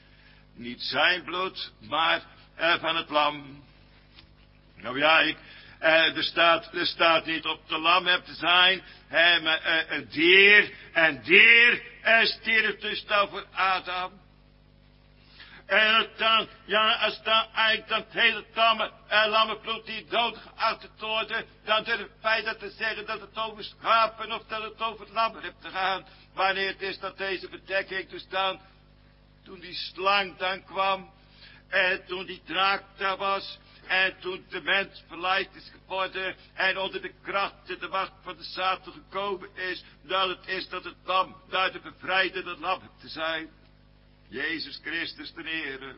Niet zijn bloed, maar Uh, van het lam. Nou ja, ik, Uh, er, staat, er staat niet op de lam hebt te zijn, hè, maar uh, een dier. En dier uh, stierf dus dan voor Adam. En dan, ja, als dan eigenlijk dat hele tamme uh, lammenbloed die doodgeacht worden, dan durf ik bijna te zeggen dat het over schapen of dat het over lammen hebt te gaan. Wanneer het is dat deze bedekking dus dan, toen die slang dan kwam, en toen die draak daar was, en toen de mens verleid is geworden, en onder de kracht en de macht van de Satan gekomen is, dat het is dat het lam, daar de bevrijdende lam hebt te zijn. Jezus Christus de Heere.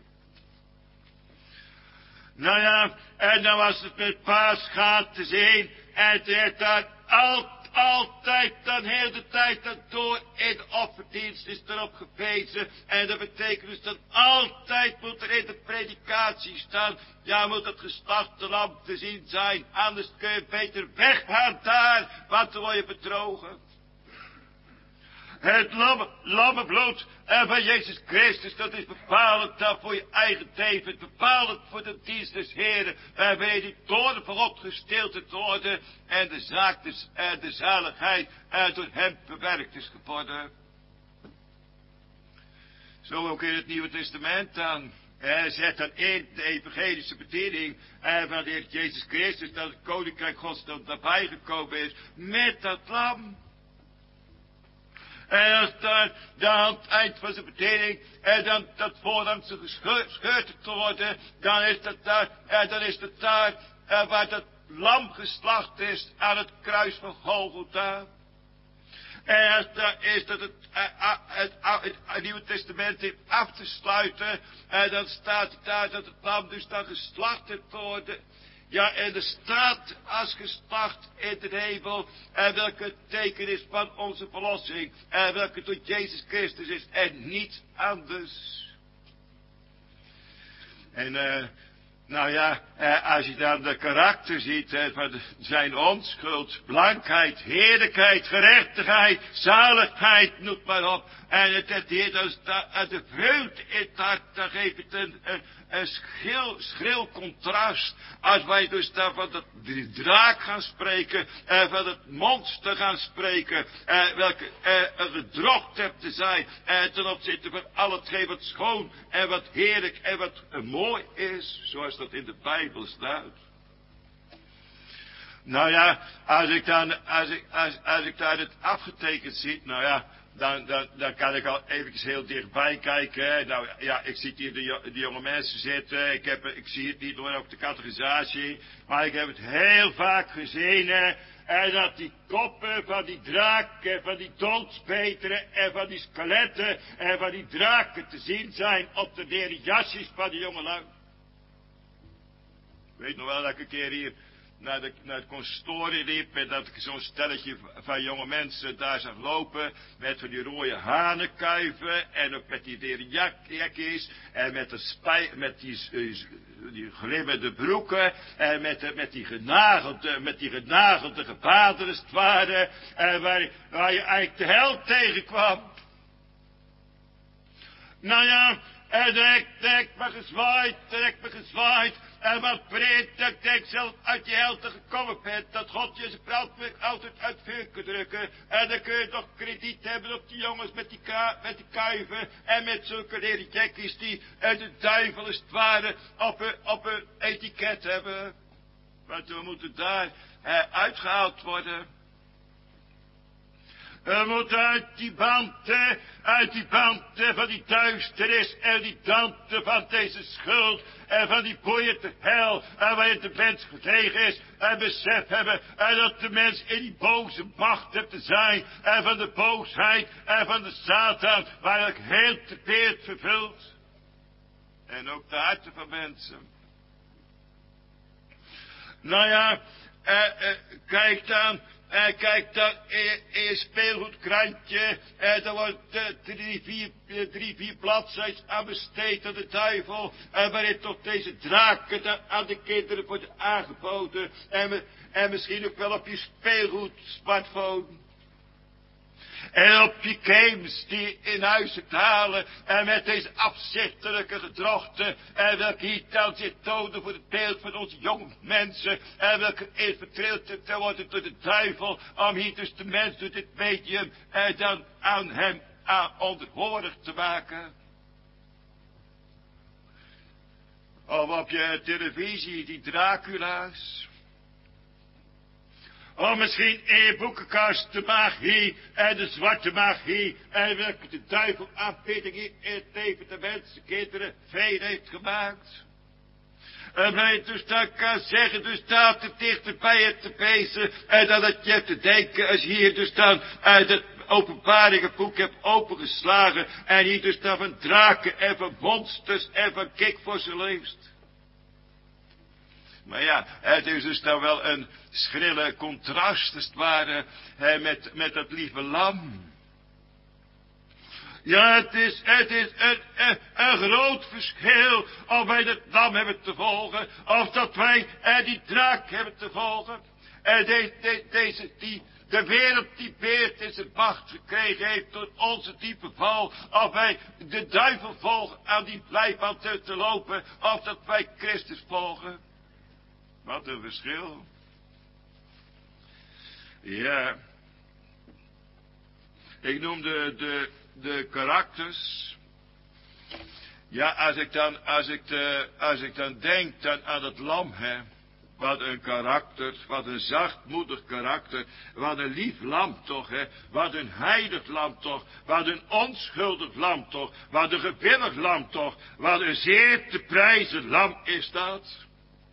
Nou ja, en dan was het met paasgaat te zien, en het werd daar altijd, altijd, dan heel de tijd dan door in de offerdienst is erop gewezen, en dat betekent dus dat altijd moet er in de predikatie staan, ja moet het geslachte lam te zien zijn, anders kun je beter weggaan daar, want dan word je bedrogen. Het lamme, lammenbloed en van Jezus Christus, dat is bepalend dan voor je eigen leven, bepalend voor de dienst des Heren, waarbij die toorn van God gestild te worden en de zaak des, en de zaligheid en door hem bewerkt is geworden. Zo ook in het Nieuwe Testament dan. Hij zegt dan in de evangelische bediening en van de Heer Jezus Christus dat het koninkrijk Gods dan nabij gekomen is met dat lam. En als dan, dan aan het eind van zijn bediening, en dan dat voorlangs gescheurd te worden, dan is dat daar, en dan is dat daar, en waar dat lam geslacht is aan het kruis van Golgotha. En als daar is dat het, het, het, het, het Nieuwe Testament heeft af te sluiten, en dan staat daar dat het lam dus dan geslacht heeft worden. Ja, en er staat als geslacht in de hemel, en welke het teken is van onze verlossing, en welke door Jezus Christus is, en niets anders. En, uh, nou ja, uh, als je dan de karakter ziet, uh, van zijn onschuld, blankheid, heerlijkheid, gerechtigheid, zaligheid, noem maar op, en het, het heet als de vreugde in het hart, dan geeft het een, een een schil, schril contrast, als wij dus daar van dat draak gaan spreken, en van het monster gaan spreken, eh, welke eh, een gedrocht hebt te zijn, eh, ten opzichte van al hetgeen wat schoon en wat heerlijk en wat eh, mooi is, zoals dat in de Bijbel staat. Nou ja, als ik dan, als ik, als, als ik daar het afgetekend zie, nou ja, Dan, dan, dan kan ik al eventjes heel dichtbij kijken. Hè. Nou ja, ik zie hier de, de jonge mensen zitten. Ik, heb, ik zie het niet door ook de categorisatie. Maar ik heb het heel vaak gezien. Hè. En dat die koppen van die draken, van die doodspeteren en van die skeletten en van die draken te zien zijn op de leren jasjes van de jongelui. Ik weet nog wel dat ik een keer hier naar, de, naar het consistorie liep en dat ik zo'n stelletje van jonge mensen daar zag lopen met van die rode hanenkuiven en ook met die leren jak, jakjes en met, de spij, met die, die glimmende broeken en met, de, met die genagelde, met die genagelde gepaderen als het ware, en waar, waar je eigenlijk de hel tegenkwam. Nou ja, en ik denk me gezwaaid, en ik me gezwaaid. En wat breed, dat ik denk zelf uit je helte gekomen bent, dat God je zijn brandwerk altijd uit vuur kan drukken. En dan kun je toch krediet hebben op die jongens met die, ka met die kuiven en met zulke leren jackies die uh, de duivel als het ware op een, op een etiket hebben. Want we moeten daar uh, uitgehaald worden. We moeten uit die banden, uit die banden van die duisternis en die banden van deze schuld en van die boeiende hel en waarin de mens gelegen is en besef hebben en dat de mens in die boze macht hebt te zijn en van de boosheid en van de Satan waar ik heel te beeld vervult. En ook de harten van mensen. Nou ja, eh, eh, kijk dan. En kijk dan in, in je speelgoedkrantje, en er wordt uh, drie, vier, uh, drie, vier bladzijden aan besteed aan de duivel, en waarin toch deze draken dan aan de kinderen worden aangeboden, en, en misschien ook wel op je speelgoed smartphone. En op je keems die in huis te halen. En met deze afzichtelijke gedrochten. En welke hier dan zit tonen voor het beeld van onze jonge mensen. En welke is vertreeld te worden door de duivel. Om hier dus de mens door dit medium. En dan aan hem aan onderhorig te maken. Of op je televisie die Dracula's. Of misschien in je boekenkast de magie en de zwarte magie. En welke de duivel aanbidding in het leven de mensenkinderen veel heeft gemaakt. En dat je dus dan kan zeggen, dus staat er dichter bij het te pezen. En dan dat je hebt te denken, als je hier dus dan uit het openbaringenboek hebt opengeslagen. En hier dus dan van draken en van monsters en van kikvorsen leest. Maar ja, het is dus dan wel een schrille contrast, als het ware, hè, met, met dat lieve lam. Ja, het is, het is een, een, een groot verschil of wij dat lam hebben te volgen, of dat wij eh, die draak hebben te volgen. En de, de, deze, die, de wereld die beert in zijn macht gekregen heeft door onze diepe val, of wij de duivel volgen aan die blijband te, te lopen, of dat wij Christus volgen. Wat een verschil. Ja. Ik noem de, de, de karakters. Ja, als ik dan, als ik, de, als ik dan denk dan aan het lam, hè. Wat een karakter, wat een zachtmoedig karakter, wat een lief lam toch, hè. Wat een heilig lam toch, wat een onschuldig lam toch, wat een gewillig lam toch, wat een zeer te prijzen lam is dat.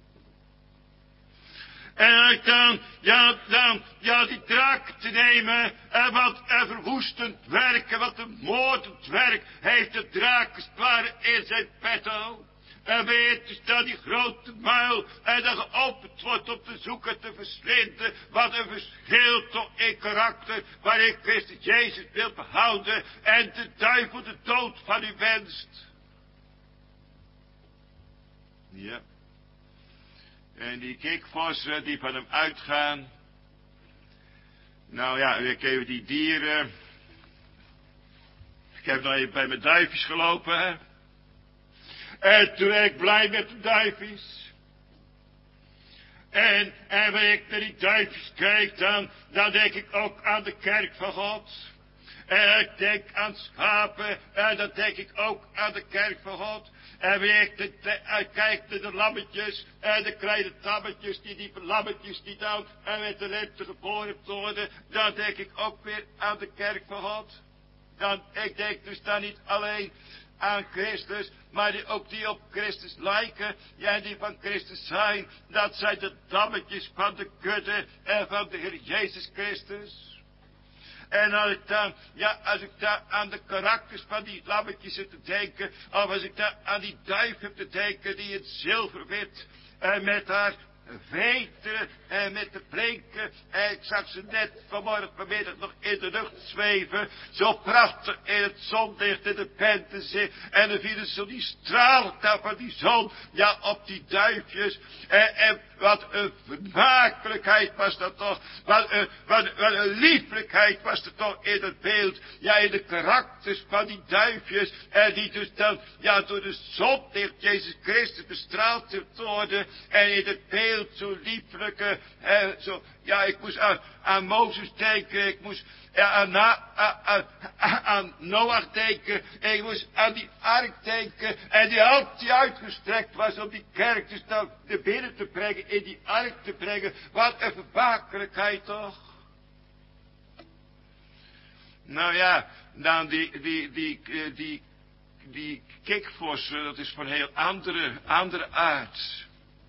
En dan, ja, dan, ja, die draak te nemen, en wat een verwoestend werk, en wat een moordend werk, heeft de draak als het ware in zijn petto. En weet dus dat die grote muil, en dat geopend wordt om te zoeken, te verslinden, wat een verschil toch in karakter, waarin Christus Jezus wil behouden, en de duivel de dood van u wenst. Ja. En die kikvossen die van hem uitgaan. Nou ja, ik heb die dieren. Ik heb nog even bij mijn duifjes gelopen, hè. En toen ben ik blij met de duifjes. En, en wanneer ik naar die duifjes kijk, dan, dan denk ik ook aan de kerk van God. En ik denk aan schapen, en dan denk ik ook aan de kerk van God. En wanneer ik de, de, kijk naar de lammetjes en de kleine tammetjes, die die lammetjes die dan en met de lente geboren worden, dan denk ik ook weer aan de kerk van God. Dan, ik denk dus dan niet alleen aan Christus, maar die, ook die op Christus lijken, ja, die van Christus zijn, dat zijn de dammetjes van de kudde en van de Heer Jezus Christus. En als ik dan, ja, als ik daar aan de karakters van die lammetjes zit te denken, of als ik daar aan die duif heb te denken, die het zilverwit, en met haar veteren, en met de blinken, en ik zag ze net vanmorgen vanmiddag nog in de lucht zweven, zo prachtig in het zonlicht in de pentense, en dan vielen zo die stralen daar van die zon, ja, op die duifjes, en, en wat een vermakelijkheid was dat toch, wat een, wat, wat een lieflijkheid was er toch in het beeld, ja, in de karakters van die duifjes, en die dus dan, ja, door de zonlicht Jezus Christus bestraald worden, en in het beeld zo lieflijke, eh, zo, ja, ik moest aan, aan Mozes denken, ik moest ja, aan, na, aan, aan, aan Noach denken, ik moest aan die ark denken, en die hand die uitgestrekt was om die kerk dus dan naar binnen te brengen, in die ark te brengen, wat een vermakelijkheid toch. Nou ja, dan die, die, die, die, die, die kikvossen, dat is van heel andere, andere aard.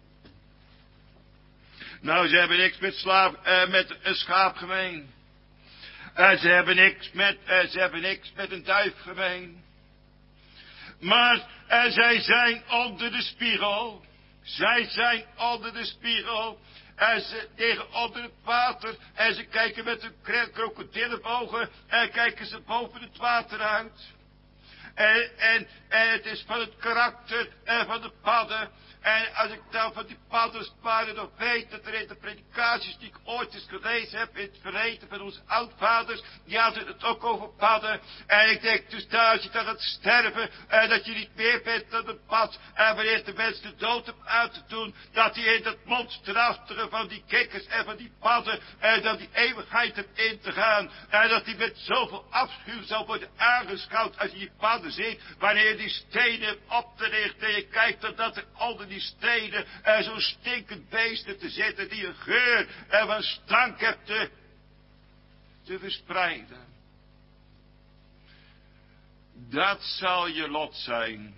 Nou, ze hebben niks met, slaaf, uh, met een schaap gemeen. Uh, ze, hebben niks met, uh, ze hebben niks met een duif gemeen. Maar uh, zij zijn onder de spiegel. Zij zijn onder de spiegel. En ze tegen onder het water. En ze kijken met hun krokodillenogen. En kijken ze boven het water uit. En, en, en het is van het karakter en van de padden. En als ik dan van die paddensparen nog weet dat er in de predikaties die ik ooit eens gelezen heb in het verleden van onze oudvaders, die hadden het ook over padden. En ik denk dus daar als je dan gaat sterven, en dat je niet meer bent dan een pad. En wanneer de mens de dood hebt uit te doen, dat hij in dat monsterachtige van die kikkers en van die padden, en dan die eeuwigheid hebt in te gaan. En dat hij met zoveel afschuw zal worden aangeschouwd als je die padden ziet, wanneer je die stenen op te richten en je kijkt dan dat er onder die stenen en zo'n stinkend beesten te zitten die een geur en van stank hebt te, te verspreiden. Dat zal je lot zijn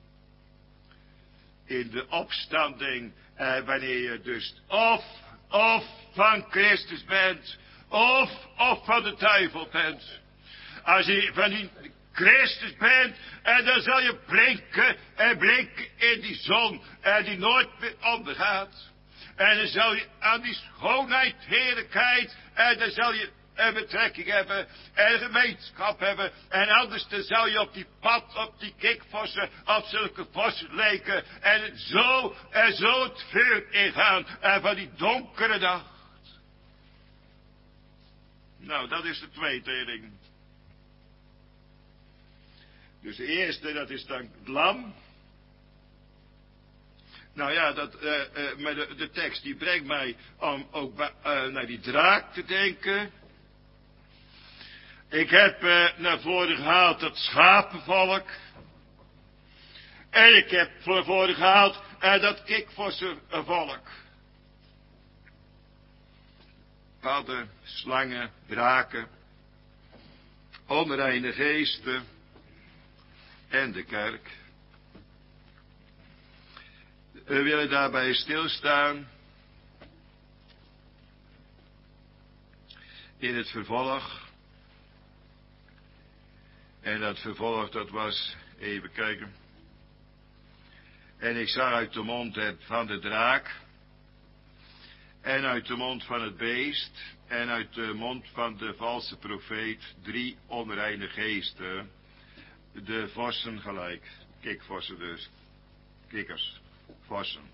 in de opstanding, eh, wanneer je dus of, of van Christus bent, of, of van de duivel bent. Als je van die Christus bent, en dan zal je blinken en blinken in die zon, en die nooit meer ondergaat. En dan zal je aan die schoonheid, heerlijkheid, en dan zal je een betrekking hebben, en gemeenschap hebben, en anders dan zou je op die pad, op die kikvossen, op zulke vossen leken, en het zo, en zo het vuur ingaan, en van die donkere nacht. Nou, dat is de tweedeling. Dus de eerste, dat is dan het lam. Nou ja, dat, uh, uh, maar de, de tekst die brengt mij om ook uh, naar die draak te denken. Ik heb uh, naar voren gehaald dat schapenvolk. En ik heb naar voren gehaald uh, dat kikvossenvolk. Padden, slangen, draken, onreine geesten en de kerk. We willen daarbij stilstaan in het vervolg. En dat vervolg, dat was, even kijken. En ik zag uit de mond van de draak, en uit de mond van het beest, en uit de mond van de valse profeet, drie onreine geesten, de vossen gelijk, kikvossen dus, kikkers, vossen.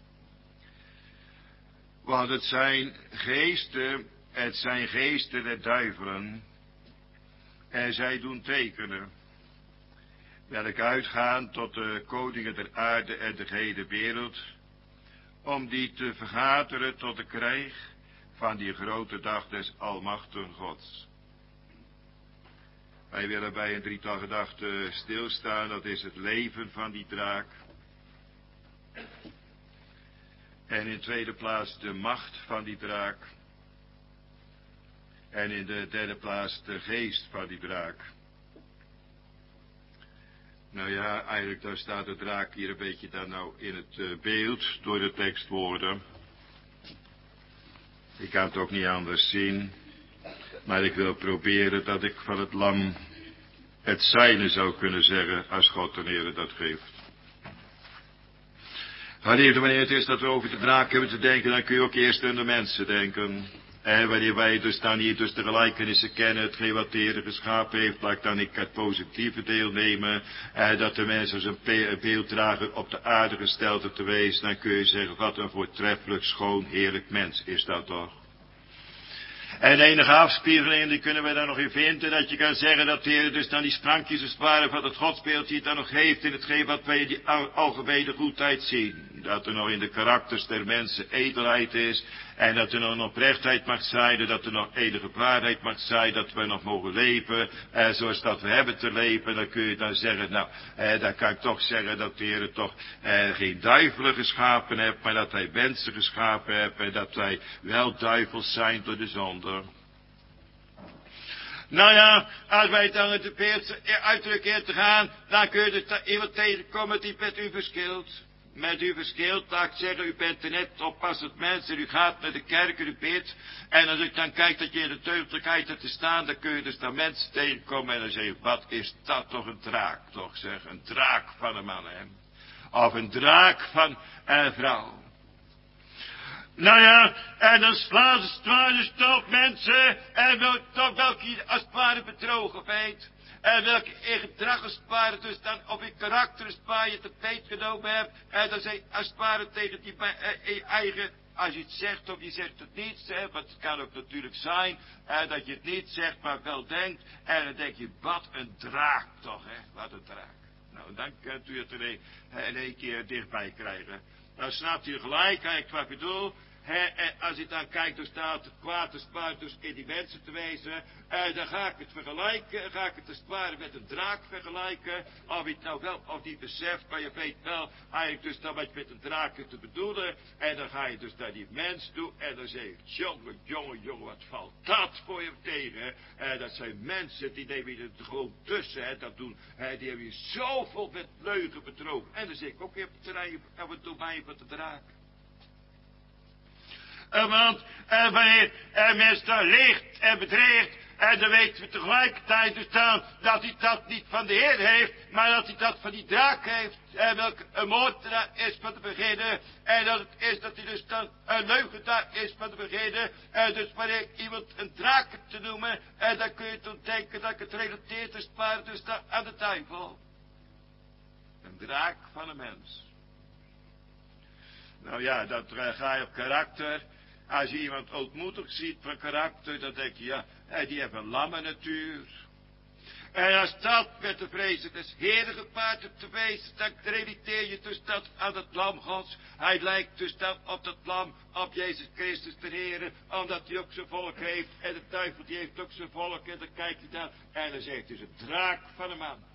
Want het zijn geesten, het zijn geesten der duivelen, en zij doen tekenen, welke uitgaan tot de koningen der aarde en de gehele wereld, om die te vergaderen tot de krijg van die grote dag des almachtigen Gods. Wij willen bij een drietal gedachten stilstaan, dat is het leven van die draak. En in tweede plaats de macht van die draak. En in de derde plaats de geest van die draak. Nou ja, eigenlijk daar staat de draak hier een beetje dan nou in het uh, beeld door de tekstwoorden. Ik kan het ook niet anders zien. Maar ik wil proberen dat ik van het lam het zijne zou kunnen zeggen als God de Heer dat geeft. Wanneer het is dat we over de draak hebben te denken, dan kun je ook eerst aan de mensen denken. En wanneer wij dus dan hier dus de gelijkenissen kennen, hetgeen wat de Heer geschapen heeft, laat dan ik het positieve deel nemen. En dat de mensen als een beelddrager op de aarde gesteld hebben te wezen, dan kun je zeggen, wat een voortreffelijk, schoon, heerlijk mens is dat toch. En enige afspiegeling, die kunnen we daar nog in vinden, dat je kan zeggen dat de Heer dus dan die sprankjes als het ware van het godsbeeld die het dan nog heeft in hetgeen wat wij in die algemene goedheid zien. Dat er nog in de karakters der mensen edelheid is, en dat er nog een oprechtheid mag zijn, dat er nog enige waarheid mag zijn, dat we nog mogen leven, eh, zoals dat we hebben te leven. Dan kun je dan zeggen, nou, eh, dan kan ik toch zeggen dat de Heer toch eh, geen duivelen geschapen heeft, maar dat hij mensen geschapen heeft, en dat wij wel duivels zijn door de zonde. Nou ja, als wij dan het beeld uiterlijk in te gaan, dan kun je er iemand tegenkomen die met u verschilt. Met u verschilt, laat ik zeggen, u bent er net oppassend mens en u gaat naar de kerk en u bidt. En als ik dan kijk dat je in de deugdelijkheid hebt te staan, dan kun je dus dan mensen tegenkomen en dan zeg je, wat is dat toch een draak, toch zeg, een draak van een man, hè. Of een draak van een vrouw. Nou ja, en dan slaan ze het ware toch mensen, en wel, toch welke je als het ware bedrogen weet. En welke in gedrag als het ware dus dan, of in karakter als het ware je te beet genomen hebt. En dan zei als het ware tegen die uh, je eigen, als je het zegt of je zegt het niet, hè, want het kan ook natuurlijk zijn, uh, dat je het niet zegt, maar wel denkt. En dan denk je, wat een draak toch, hè, wat een draak. Nou, dan kunt u het in één, in één keer dichtbij krijgen. Nou snapt u gelijk, kijk wat ik bedoel. He, en als je dan kijkt, dus staat het kwaad als het ware dus in die mensen te wezen. Eh, dan ga ik het vergelijken, ga ik het als het ware met een draak vergelijken. Of je het nou wel of niet beseft, maar je weet wel eigenlijk dus dan wat je met een draak kunt te bedoelen. En dan ga je dus naar die mens toe en dan zeg je, jongen, jongen, jongen, wat valt dat voor je tegen? Eh, dat zijn mensen, die nemen je er gewoon tussen, hè, dat doen, eh, die hebben je zoveel met leugen bedrogen. En dan zeg ik ook weer op het terrein, en wat doet mij met de draak? Uh, want uh, wanneer een mens daar liegt en bedreigt, en dan weten we tegelijkertijd dus dan dat hij dat niet van de Heer heeft, maar dat hij dat van die draak heeft. En welke een moordenaar is van te beginnen. En dat het is dat hij dus dan een leugenaar is van te beginnen. En dus wanneer iemand een draak hebt te noemen, en dan kun je toen denken dat ik het relateert als het ware dus dan aan de duivel. Een draak van een mens. Nou ja, dat uh, ga je op karakter. Als je iemand ootmoedig ziet van karakter, dan denk je, ja, die heeft een lamme natuur. En als dat met de vrezen des Heeren gepaard hebt te wezen, dan relateer je dus dat aan het lam Gods. Hij lijkt dus dan op dat lam, op Jezus Christus de Heere, omdat hij ook zijn volk heeft. En de duivel die heeft ook zijn volk, en dan kijkt hij dan, en dan zegt hij, het is een draak van een man.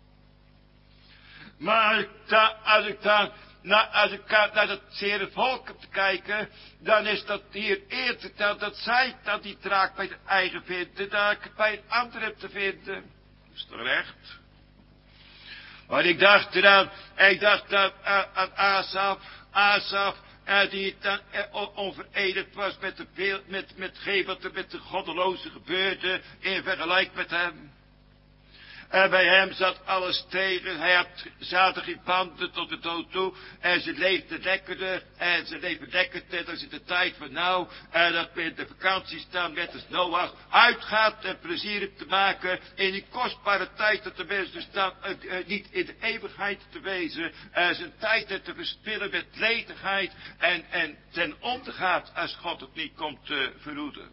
Maar als ik dan, nou, als ik naar dat zere volk heb te kijken, dan is dat hier eerder dan dat zij dat die draak bij de eigen vinden, dat ik het bij een ander heb te vinden. Dat is terecht. Want ik dacht eraan, ik dacht aan, aan Asaf, Asaf, uh, die dan uh, onverenigd was met de, met, met, met, wat er met de goddeloze gebeurde in vergelijking met hem. En bij hem zat alles tegen. Hij had, zaten geen banden tot de dood toe. En ze leefden lekkerder. En ze leefden lekkerder. Dat is in de tijd van nou. En dat we in de vakantie staan met als Noach uitgaat en plezier te maken. In die kostbare tijd dat de mensen dus staan. Uh, uh, niet in de eeuwigheid te wezen. En zijn tijd te verspillen met ledigheid. En, en ten onder gaat als God het niet komt uh, verhoeden.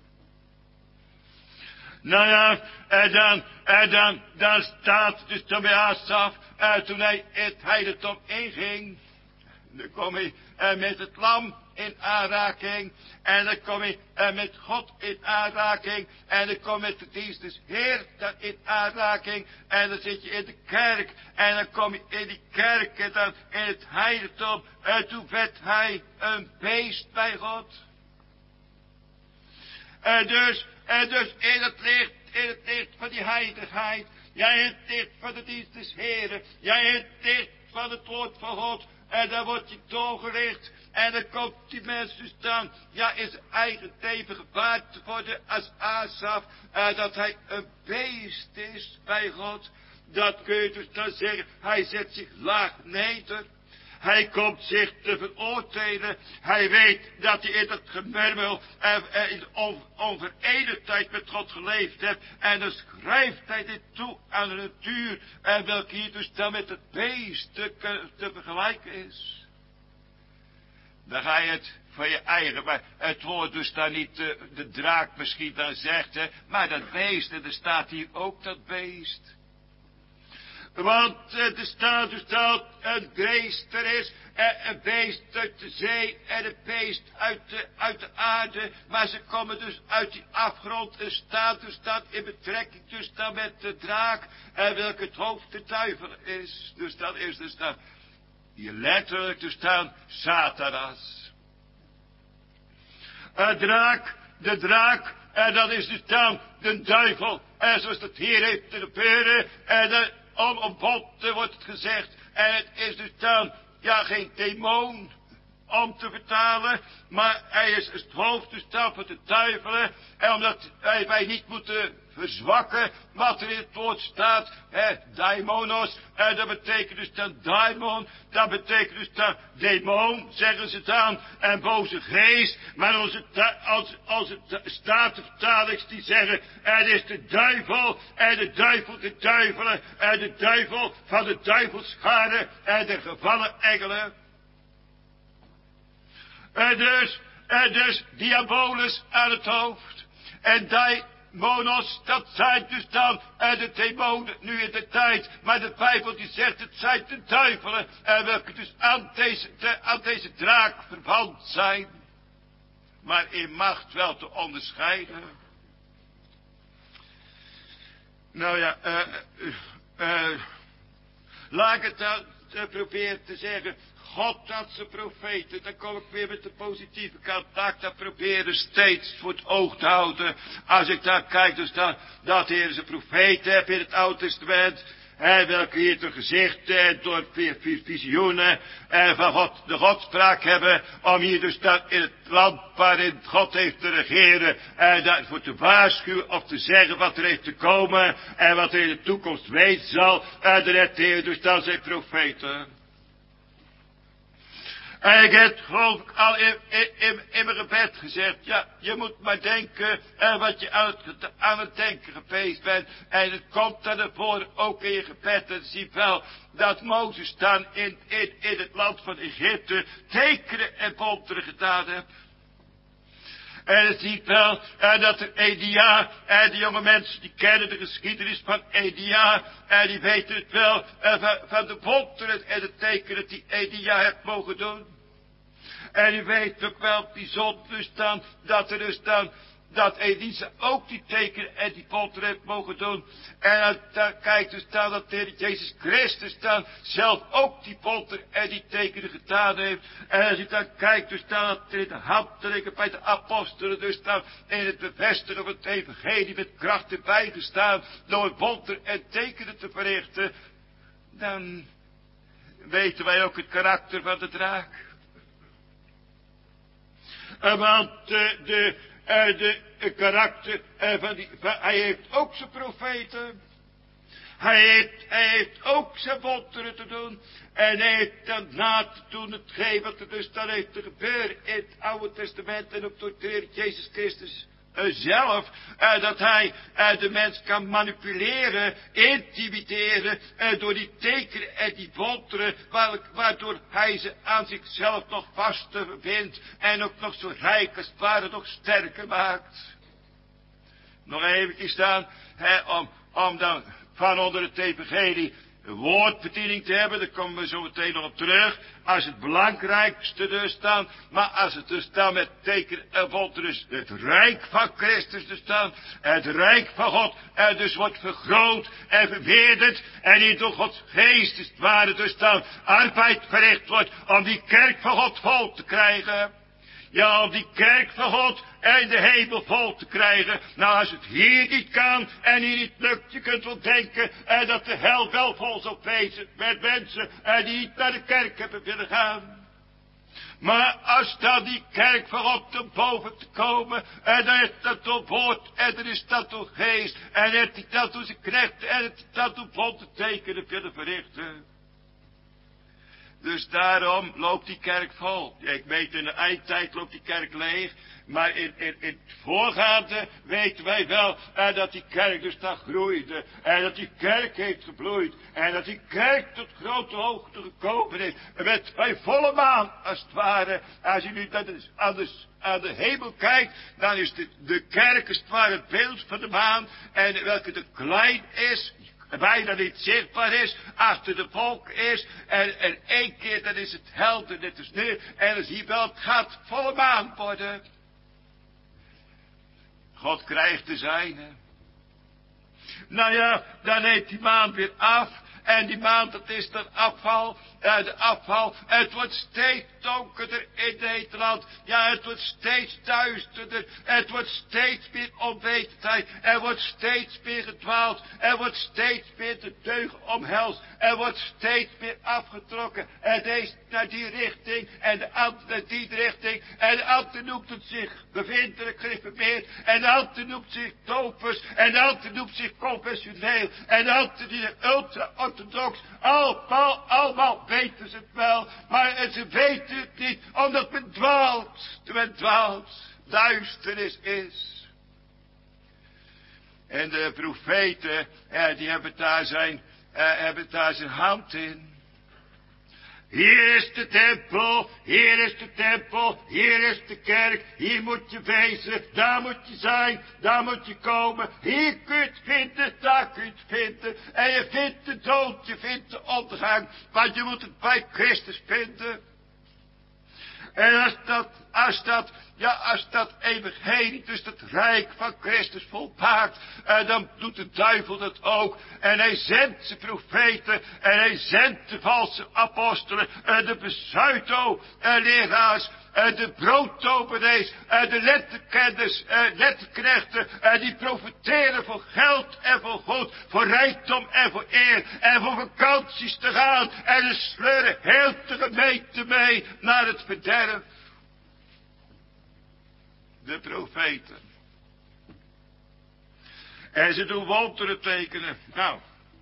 Nou ja, en dan, en dan, dan staat dus dan bij Asaf, uh, toen hij het heiligdom inging, dan kom hij uh, met het lam in aanraking, en dan kom hij uh, met God in aanraking, en dan kom je met de dienst des Heer in aanraking, en dan zit je in de kerk, en dan kom je in die kerk, en dan in het heiligdom, en toen werd hij een beest bij God. En dus, en dus in het licht, in het licht van die heiligheid, ja, in het licht van de dienst des Heren, ja, in het licht van het woord van God, en dan wordt je doorgericht, en dan komt die mens dus dan, ja, in zijn eigen leven gebaard te worden als Asaf, en dat hij een beest is bij God, dat kun je dus dan zeggen, hij zet zich laag neder. Hij komt zich te veroordelen. Hij weet dat hij in dat gemurmel en, en in de on, onverenigdheid met God geleefd heeft. En dan schrijft hij dit toe aan de natuur. En welke hier dus dan met het beest te, te vergelijken is. Dan ga je het van je eigen, maar het woord dus dan niet de, de draak misschien dan zegt, hè, maar dat beest, en er staat hier ook dat beest. Want uh, er staat dus dat een beest er is, uh, een beest uit de zee en een beest uit de, uit de aarde. Maar ze komen dus uit die afgrond en staat dus dat in betrekking dus dan met de draak. En uh, welke het hoofd de duivel is. Dus dat is dus dan hier letterlijk dus dan Satanas. Een draak, de draak, en dat is dus dan de duivel. En zoals dat hier heeft te gebeuren, en de Om, om God wordt het gezegd. En het is dus dan, ja, geen demon. om te vertalen, maar hij is het hoofd dus dan van de duivelen, en omdat wij, wij niet moeten verzwakken wat er in het woord staat, hè, daimonos, en dat betekent dus dan daimon, dat betekent dus dan demon, zeggen ze dan, en boze geest, maar onze, als, als het statenvertalings die zeggen, het is de duivel, en de duivel de duivelen, en de duivel van de duivelschade, en de gevallen engelen. En dus, en dus diabolus aan het hoofd. En daimonos, dat zijn dus dan en de demonen nu in de tijd. Maar de Bijbel die zegt, het zijn de duivelen. En welke dus aan deze, de, aan deze draak verwant zijn. Maar in macht wel te onderscheiden. Nou ja, eh, uh, uh, laat ik het dan uh, proberen te zeggen. God had zijn profeten, dan kom ik weer met de positieve kant. Dat ik dat proberen steeds voor het oog te houden. Als ik daar kijk, dus dan, dat de Heer zijn profeten heeft in het Oude Testament. En welke hier door gezichten, door visioenen, en van God, de Godspraak hebben, om hier dus dan in het land waarin God heeft te regeren, en daarvoor te waarschuwen of te zeggen wat er heeft te komen, en wat er in de toekomst wezen zal, en dan heeft de Heer dus dan zijn profeten. En ik heb geloof ik al in, in, in, in mijn gebed gezegd, ja, je moet maar denken en wat je aan het, aan het denken geweest bent. En het komt dan naar voren ook in je gebed. En zie wel dat Mozes dan in, in, in het land van Egypte tekenen en wonderen gedaan heeft. En het ziet wel en dat er Elia, en die jonge mensen die kennen de geschiedenis van Elia, en die weten het wel en van, van de wonderen en de tekenen die Elia heeft mogen doen. En u weet ook wel bijzonder dus dan, dat er dus dan, dat Elisa ook die tekenen en die wonderen heeft mogen doen. En dan kijkt dus dan dat de Heer Jezus Christus dan zelf ook die wonderen en die tekenen gedaan heeft. En als je dan kijkt dus dan dat er in de handtekeningen bij de apostelen dus dan in het bevestigen van het evangelie met kracht erbij gestaan door wonderen en tekenen te verrichten. Dan weten wij ook het karakter van de draak. Want de, de, de, de karakter van die, van, hij heeft ook zijn profeten. Hij heeft, hij heeft ook zijn wonderen te doen. En hij heeft dan na te doen hetgeen wat er dus dan heeft te gebeuren in het Oude Testament en ook door de Heer Jezus Christus zelf, uh, dat hij uh, de mens kan manipuleren, intimideren, uh, door die tekenen en die wonderen, waardoor hij ze aan zichzelf nog vaster verbindt en ook nog zo rijk als het ware nog sterker maakt. Nog even staan, hè, om, om dan van onder het evangelie woordbediening te hebben, daar komen we zo meteen nog op terug, als het belangrijkste dus dan, maar als het dus dan met teken en wonderen dus het rijk van Christus dus dan, het rijk van God, en dus wordt vergroot en vermeerderd, en hier door Gods geest is het ware dus dan arbeid verricht wordt, om die kerk van God vol te krijgen. Ja, om die kerk van God en de hemel vol te krijgen. Nou, als het hier niet kan en hier niet lukt, je kunt wel denken en dat de hel wel vol zal wezen met mensen en die niet naar de kerk hebben willen gaan. Maar als dan die kerk van God te boven te komen, en dan is dat door woord, en dan is dat door geest, en dan heeft hij dat door zijn knechten, en het dat door wonderen tekenen willen verrichten. Dus daarom loopt die kerk vol. Ik weet in de eindtijd loopt die kerk leeg. Maar in, in, in het voorgaande weten wij wel en dat die kerk dus daar groeide. En dat die kerk heeft gebloeid. En dat die kerk tot grote hoogte gekomen is. Met bij volle maan als het ware. Als je nu aan de, aan de, aan de hemel kijkt. Dan is de, de kerk als het ware het beeld van de maan. En welke te klein is. Bijna niet zichtbaar is, achter de volk is, en, en één keer dan is het helder, net als nu, en dan zie je wel, het gaat volle maan worden. God krijgt de zijne. Nou ja, dan neemt die maan weer af, En die maan, dat is dan afval. Uh, de afval. Het wordt steeds donkerder in Nederland. Ja, het wordt steeds duisterder. Het wordt steeds meer onwetendheid. Er wordt steeds meer gedwaald. Er wordt steeds meer de deugd omhelst. Er wordt steeds meer afgetrokken. En deze naar die richting. En de andere naar die richting. En de andere noemt het zich bevindelijk gereformeerd. En de andere noemt zich dopers. En de andere noemt zich confessioneel. En de andere die is ultra-orthodox. Allemaal, allemaal weten ze het wel. Maar ze weten het niet. Omdat men dwaalt. Men dwaalt. Duisternis is. En de profeten, ja, die hebben daar zijn, uh, hebben daar zijn hand in. Hier is de tempel, hier is de tempel, hier is de kerk, hier moet je wezen, daar moet je zijn, daar moet je komen. Hier kun je het vinden, daar kun je het vinden. En je vindt de dood, je vindt de ondergang, want je moet het bij Christus vinden. En als dat, als dat, ja, als dat evangelie, dus dat rijk van Christus volmaakt, en dan doet de duivel dat ook. En hij zendt zijn profeten, en hij zendt de valse apostelen, en de pseudo-leraars, en de brooddominees, en de letterkenners, en letterknechten, en die profiteren voor geld en voor goed, voor rijkdom en voor eer, en voor vakanties te gaan, en ze sleuren heel de gemeente mee naar het verderf. De profeten. En ze doen wonderen tekenen. Nou.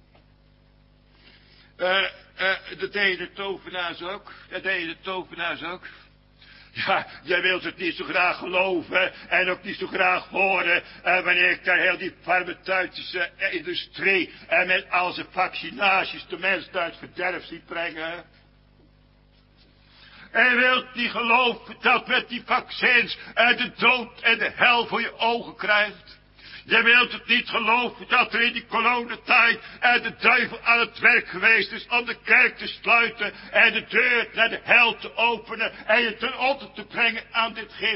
Uh, uh, dat deden de tovenaars ook. Dat deden de tovenaars ook. Ja, jij wilt het niet zo graag geloven en ook niet zo graag horen. En wanneer ik daar heel die farmaceutische industrie en met al zijn vaccinaties de mensen naar het verderf ziet brengen. En je wilt niet geloven dat met die vaccins en de dood en de hel voor je ogen krijgt. Je wilt het niet geloven dat er in die coronatijd en de duivel aan het werk geweest is om de kerk te sluiten en de deur naar de hel te openen en je ten onder te brengen aan dit gif.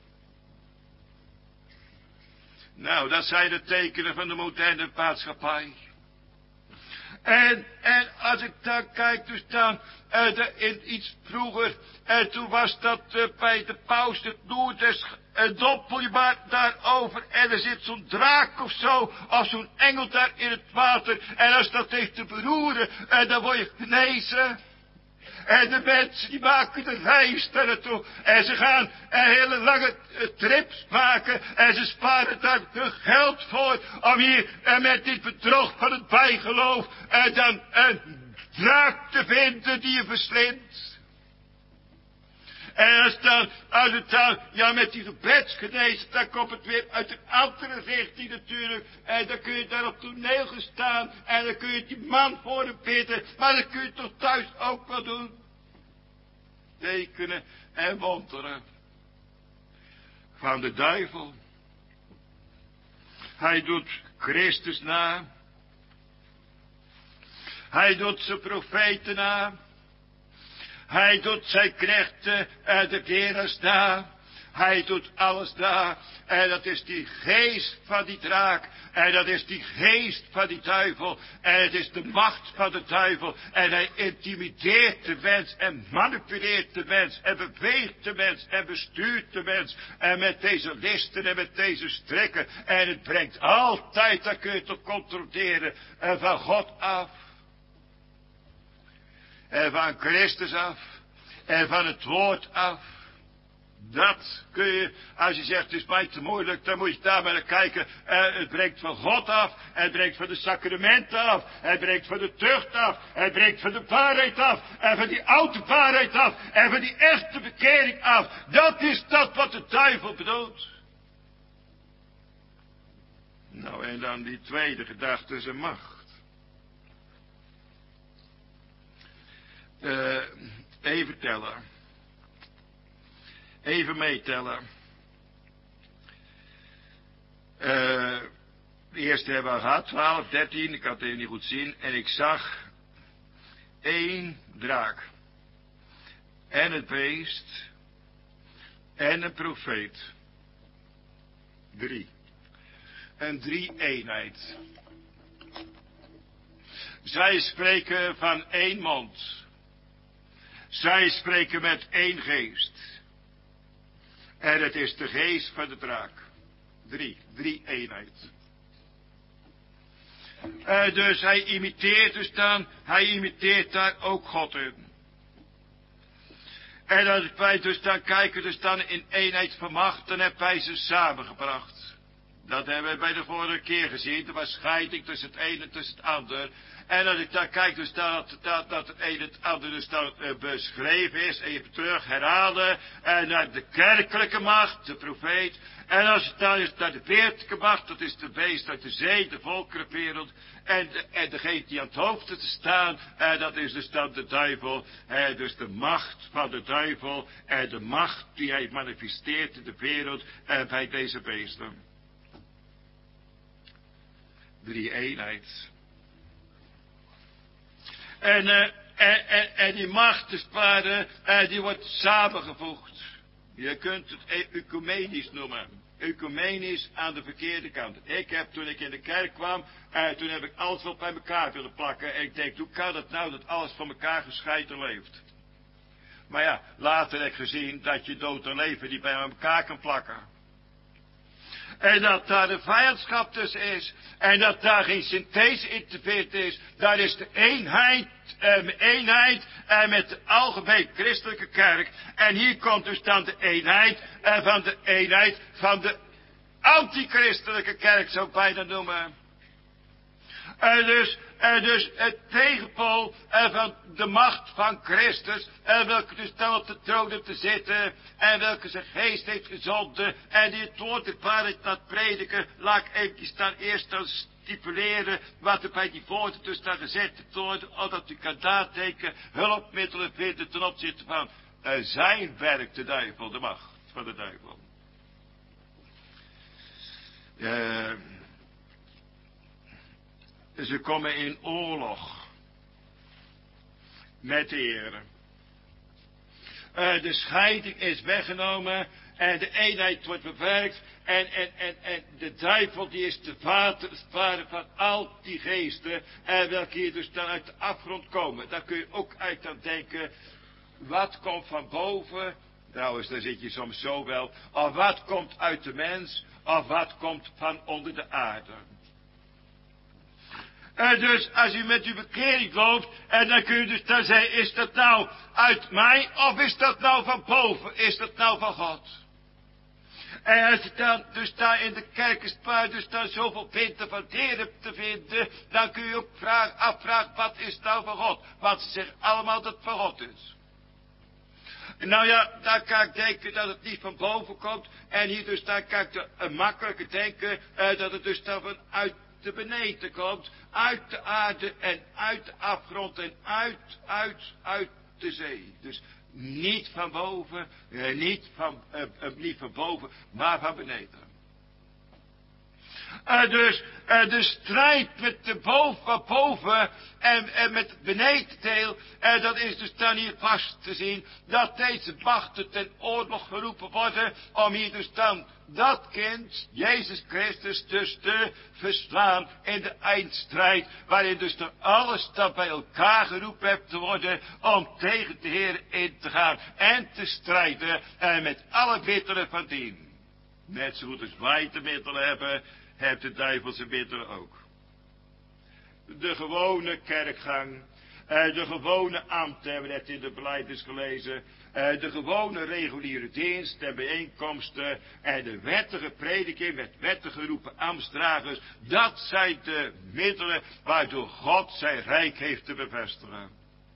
Nou, dat zijn de tekenen van de moderne maatschappij. En, en als ik dan kijk, dus dan, uh, de, in iets vroeger, en uh, toen was dat uh, bij de paus het Noorders, uh, dompel je maar daarover en er zit zo'n draak of zo, of zo'n engel daar in het water, en als dat heeft te beroeren, uh, dan word je genezen. En de mensen die maken de reis daar naartoe. En ze gaan een hele lange uh, trips maken. En ze sparen daar hun geld voor. Om hier uh, met dit bedrog van het bijgeloof. En uh, dan een draak te vinden die je verslindt. En als dan, als het dan, ja met die gebedsgenezen, dan komt het weer uit een andere richting natuurlijk. En dan kun je daar op toneel gaan staan. En dan kun je die man voor hem bidden. Maar dan kun je toch thuis ook wel doen. Tekenen en wonderen. Van de duivel. Hij doet Christus na. Hij doet zijn profeten na. Hij doet zijn knechten en de leraars na. Hij doet alles na. En dat is die geest van die draak. En dat is die geest van die duivel. En het is de macht van de duivel. En hij intimideert de mens. En manipuleert de mens. En beweegt de mens. En bestuurt de mens. En met deze listen en met deze strikken. En het brengt altijd, dat kun je toch controleren. En van God af. En van Christus af. En van het woord af. Dat kun je, als je zegt, het is mij te moeilijk, dan moet je daar maar naar kijken. En het brengt van God af. Het brengt van de sacramenten af. Het brengt van de tucht af. Het brengt van de waarheid af. En van die oude waarheid af. En van die echte bekering af. Dat is dat wat de duivel bedoelt. Nou, en dan die tweede gedachte, zijn macht. Uh, even tellen. Even meetellen. Uh, de eerste hebben we gehad, twaalf, dertien, ik had het even niet goed zien. En ik zag één draak. En het beest. En een profeet. Drie. Een drie-eenheid. Zij spreken van één mond. Zij spreken met één geest. En het is de geest van de draak. Drie, drie eenheid. Uh, dus hij imiteert dus dan, hij imiteert daar ook God in. En als wij dus dan kijken, dus dan in eenheid van macht, dan heeft hij ze samengebracht. Dat hebben we bij de vorige keer gezien. Er was scheiding tussen het een en tussen het ander. En als ik dan kijk, dus dan, dat, dat, dat het een en het ander dus dan uh, beschreven is. Even terug herhalen. En naar de kerkelijke macht, de profeet. En als het dan is naar de wereldlijke macht, dat is de beest uit de zee, de volkerenwereld. En, de, en degene die aan het hoofd te staan, en dat is dus dan de duivel. En dus de macht van de duivel. En de macht die hij manifesteert in de wereld en bij deze beesten. Drie eenheid. En, uh, en, en, en die macht, dus maar, uh, die wordt samengevoegd. Je kunt het ecumenisch noemen. Ecumenisch aan de verkeerde kant. Ik heb, toen ik in de kerk kwam, uh, toen heb ik alles wat bij elkaar willen plakken. En ik denk, hoe kan dat nou dat alles van elkaar gescheiden leeft? Maar ja, later heb ik gezien dat je dood en leven die bij elkaar kan plakken. En dat daar de vijandschap tussen is. En dat daar geen synthese in te vinden is. Daar is de eenheid, eh, eenheid eh, met de algemeen christelijke kerk. En hier komt dus dan de eenheid eh, van de eenheid van de antichristelijke kerk, zou ik bijna noemen. En dus, en dus het tegenpool en van de macht van Christus, en welke dus dan op de troon te zitten, en welke zijn geest heeft gezonden, en die het woord de waarheid laat prediken, laat ik eventjes dan eerst dan stipuleren, wat er bij die woorden dus dan gezet wordt, zodat u kan nadenken, hulpmiddelen vinden ten opzichte van uh, zijn werk, de duivel, de macht van de duivel. Uh, Ze komen in oorlog met de Heer. Uh, de scheiding is weggenomen en de eenheid wordt bewerkt. En, en, en, en de duivel die is de vader, vader van al die geesten. En welke hier dus dan uit de afgrond komen. Daar kun je ook uit aan denken. Wat komt van boven? Trouwens, daar zit je soms zo wel. Of wat komt uit de mens? Of wat komt van onder de aarde? En dus als u met uw bekering loopt, en dan kun je dus dan zeggen, is dat nou uit mij, of is dat nou van boven, is dat nou van God? En als je dan dus daar in de kerkenspuit dus dan zoveel vindt van Heer hebt te vinden, dan kun je ook vragen, afvragen, wat is nou van God? Want ze zeggen allemaal dat het van God is. Nou ja, daar kan ik denken dat het niet van boven komt, en hier dus daar kan ik een makkelijke denken, uh, dat het dus dan vanuit de beneden komt, uit de aarde en uit de afgrond en uit, uit, uit de zee. Dus niet van boven, eh, niet, van, eh, eh, niet van boven, maar van beneden. Uh, dus uh, de strijd met de boven, van boven en, en met het benedendeel, uh, dat is dus dan hier vast te zien, dat deze machten ten oorlog geroepen worden, om hier dus dan dat kind, Jezus Christus, dus te verslaan in de eindstrijd, waarin dus dan alles dan bij elkaar geroepen hebt te worden, om tegen de Heer in te gaan en te strijden, en met alle middelen van dien. Net zo goed als wij de middelen hebben, heeft de duivel zijn middelen ook. De gewone kerkgang, de gewone ambten hebben we net in de belijdenis gelezen, de gewone reguliere dienst en bijeenkomsten en de wettige prediking met wettige roepen ambtsdragers, dat zijn de middelen waardoor God zijn rijk heeft te bevestigen.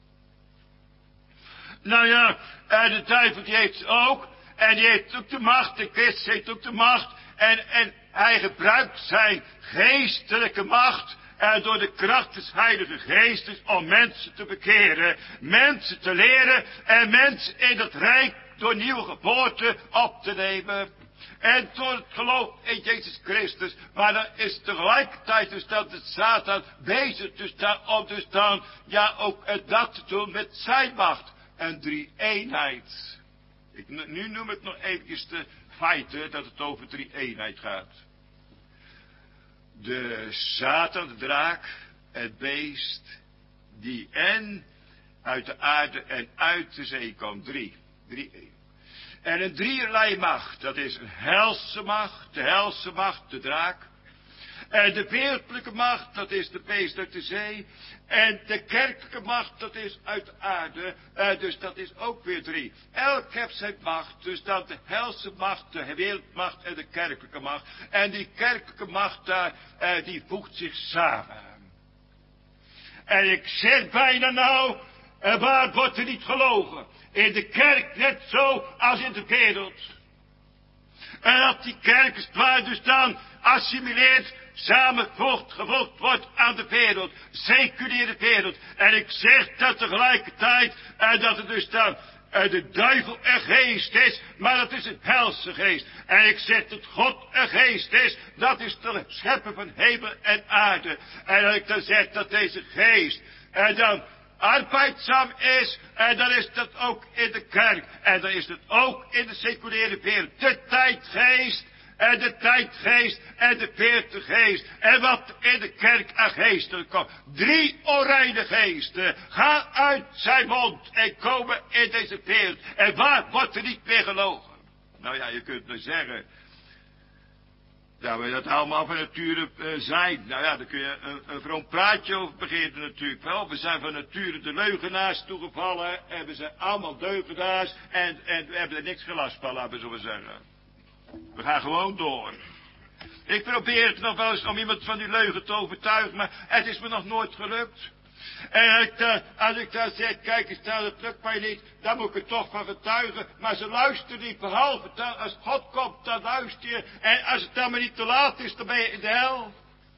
Nou ja, de duivel die heeft ook, en die heeft ook de macht, de Christus heeft ook de macht, en, en hij gebruikt zijn geestelijke macht en door de kracht des Heilige Geestes om mensen te bekeren, mensen te leren en mensen in het rijk door nieuwe geboorte op te nemen. En door het geloof in Jezus Christus, maar dan is tegelijkertijd dus dat de Satan bezig dus dan, om dus dan, ja ook uh, dat te doen met zijn macht. Een drie-eenheid. Ik, nu noem ik nog eventjes de feiten dat het over drie-eenheid gaat. De Satan, de draak, het beest die en uit de aarde en uit de zee komt. Drie. Drie eeuwen. En een drieërlei macht, dat is een helse macht, de helse macht, de draak. En de wereldlijke macht, dat is de beest uit de zee. En de kerkelijke macht, dat is uit de aarde. Uh, dus dat is ook weer drie. Elk heeft zijn macht. Dus dan de helse macht, de wereldmacht en de kerkelijke macht. En die kerkelijke macht daar, uh, die voegt zich samen. En ik zeg bijna nou, uh, waar wordt er niet gelogen? In de kerk net zo als in de wereld. En dat die kerk is waar dus dan assimileert, samengevoegd gevoegd wordt aan de wereld, seculiere wereld. En ik zeg dat tegelijkertijd, en dat het dus dan uh, de duivel een geest is, maar dat is een helse geest. En ik zeg dat God een geest is, dat is de schepper van hemel en aarde. En dat ik dan zeg dat deze geest, en dan arbeidzaam is, en dan is dat ook in de kerk. En dan is het ook in de seculiere wereld. De tijdgeest, en de tijdgeest, en de veertiggeest. En wat in de kerk aan geesten komt. Drie onreine geesten gaan uit zijn mond en komen in deze wereld. En waar wordt er niet meer gelogen? Nou ja, je kunt maar zeggen dat we dat allemaal van nature uh, zijn. Nou ja, daar kun je een, een vroom praatje over beginnen natuurlijk wel. We zijn van nature de leugenaars toegevallen. En we zijn allemaal leugenaars. En, en we hebben er niks gelast van, laten we zo maar zeggen. We gaan gewoon door. Ik probeer het nog wel eens om iemand van die leugen te overtuigen. Maar het is me nog nooit gelukt. En als ik, daar, als ik daar zeg, kijk eens, dat lukt mij niet, dan moet ik er toch van getuigen. Maar ze luisteren niet, behalve dan, als God komt, dan luister je. En als het dan maar niet te laat is, dan ben je in de hel.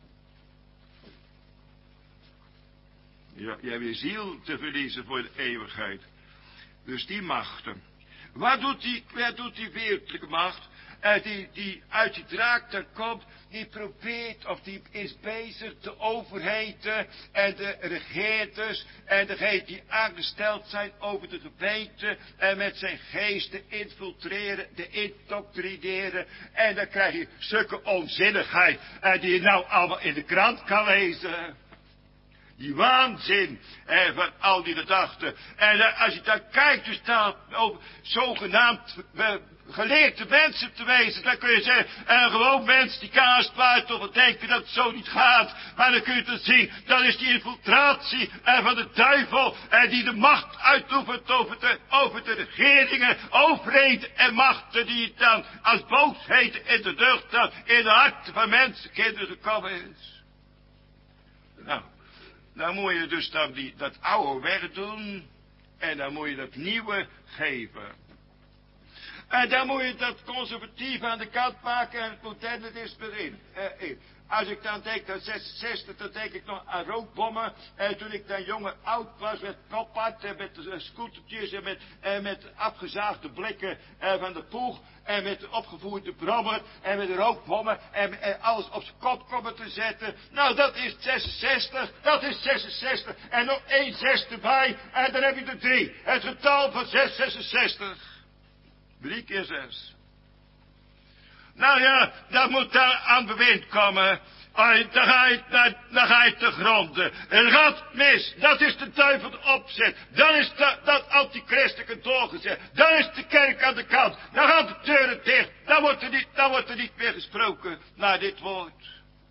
Ja, je hebt je ziel te verliezen voor de eeuwigheid. Dus die machten. Wat doet die, wat doet die wereldlijke macht? Uh, die, die uit die draak daar komt, die probeert, of die is bezig, de overheden en de regeerders en degenen die aangesteld zijn over de gemeente en met zijn geesten infiltreren, de indoctrineren. En dan krijg je zulke onzinnigheid uh, die je nou allemaal in de krant kan lezen. Die waanzin eh, van al die gedachten. En uh, als je dan kijkt, dus dan over zogenaamd uh, geleerde mensen te wezen, dan kun je zeggen, een gewoon mens die kan als het ware toch wel denken dat het zo niet gaat. Maar dan kun je dan zien, dat is die infiltratie uh, van de duivel, uh, die de macht uitoefent over de, over de regeringen, overheden en machten die het dan als boosheden in de lucht dan in de harten van mensenkinderen gekomen is. Nou. Dan moet je dus dan die, dat oude wegdoen. En dan moet je dat nieuwe geven. En dan moet je dat conservatief aan de kant maken en het moderne is erin. Eh, eh. Als ik dan denk aan zesenzestig, dan denk ik nog aan rookbommen. Eh, toen ik dan jonge oud was met koppart en met uh, scootertjes en met, uh, met afgezaagde blikken uh, van de poeg. En met opgevoerde brommer en met rookbommen en, en alles op zijn kop komen te zetten. Nou, dat is zesenzestig, dat is zesenzestig. En nog één zes erbij en dan heb je er drie. Het getal van zes, zesenzestig. Drie keer zes. Nou ja, dat moet daar aan bewind komen. Dan ga je, dan, dan ga je te gronden. Het gaat mis. Dat is de duivel opzet. Dan is dat, dat antichristelijke doorgezet. Dan is de kerk aan de kant. Dan gaan de deuren dicht. Dan wordt er niet, dan wordt er niet meer gesproken naar dit woord.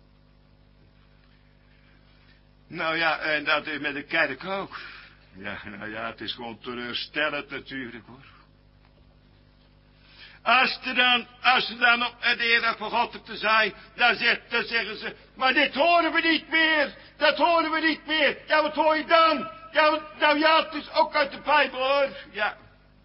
Nou ja, en dat is met de kerk ook. Ja, nou ja, het is gewoon teleurstellend natuurlijk hoor. Als er dan, als er dan op de Heer van God te zijn, dan, zegt, dan zeggen ze, maar dit horen we niet meer, dat horen we niet meer. Ja, wat hoor je dan? Ja, nou ja, het is ook uit de Bijbel hoor. Ja.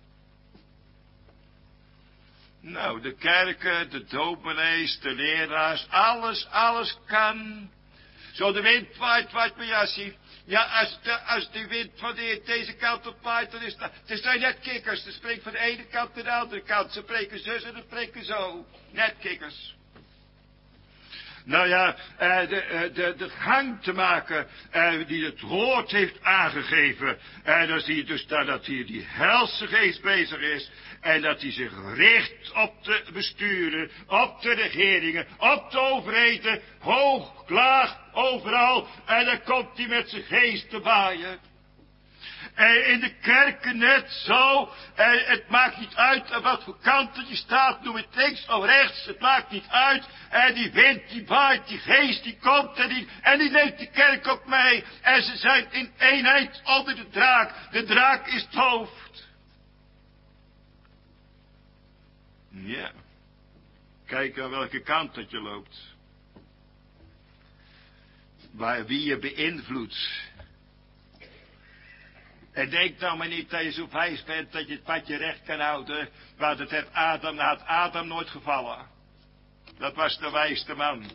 Nou, de kerken, de dominees, de leraars, alles, alles kan. Zo de wind waait, waait mijn jasje. Ja, als, de, als de wind van de, deze kant op waait, dan is dat... Het zijn net kikkers. Ze spreken van de ene kant naar de andere kant. Ze spreken zus en ze spreken zo. Net kikkers. nou ja, uh, de, uh, de, de gang te maken uh, die het woord heeft aangegeven. En dan zie je dus daar dat hier die helse geest bezig is. En dat hij zich richt op de besturen, op de regeringen, op de overheden, hoog, laag, overal. En dan komt hij met zijn geest te baaien. En in de kerken net zo. En het maakt niet uit aan wat voor kanten je staat. Noem het links of rechts. Het maakt niet uit. En die wind die waait. Die geest die komt. En die, en die neemt de kerk ook mee. En ze zijn in eenheid onder de draak. De draak is het hoofd. Ja. Kijk aan welke kant dat je loopt. Waar wie je beïnvloedt. En denk nou maar niet dat je zo wijs bent dat je het padje recht kan houden. Want het heeft Adam, had Adam nooit gevallen. Dat was de wijste man.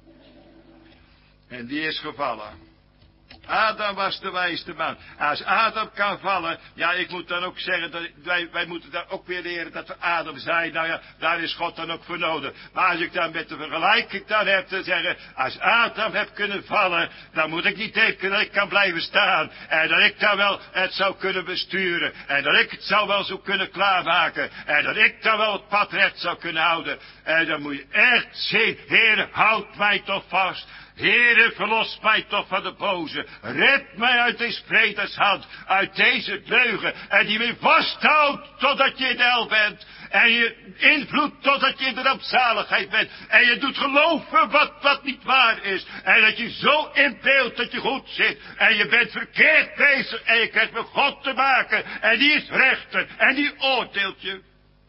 En die is gevallen. Adam was de wijste man. Als Adam kan vallen, ja, ik moet dan ook zeggen, dat wij, wij moeten dan ook weer leren dat we Adam zijn. Nou ja, daar is God dan ook voor nodig. Maar als ik dan met de vergelijking dan heb te zeggen, als Adam heb kunnen vallen, dan moet ik niet denken dat ik kan blijven staan. En dat ik dan wel het zou kunnen besturen. En dat ik het zou wel zo kunnen klaarmaken. En dat ik dan wel het pad recht zou kunnen houden. En dan moet je echt zien, Heer, houd mij toch vast. Heere, verlos mij toch van de boze. Red mij uit deze vredeshand, uit deze leugen. En die me vasthoudt totdat je in de hel bent. En je invloedt totdat je in de rampzaligheid bent. En je doet geloven wat, wat niet waar is. En dat je zo inbeeldt dat je goed zit. En je bent verkeerd bezig. En je krijgt met God te maken. En die is rechter. En die oordeelt je.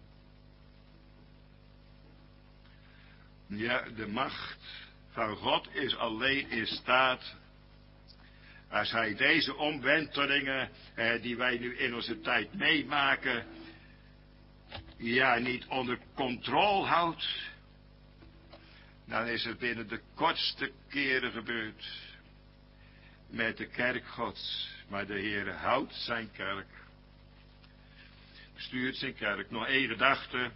Ja, de macht van God is alleen in staat, als hij deze omwentelingen eh, die wij nu in onze tijd meemaken, ja, niet onder controle houdt, dan is het binnen de kortste keren gebeurd met de kerk Gods. Maar de Heere houdt zijn kerk, bestuurt zijn kerk. Nog één gedachte,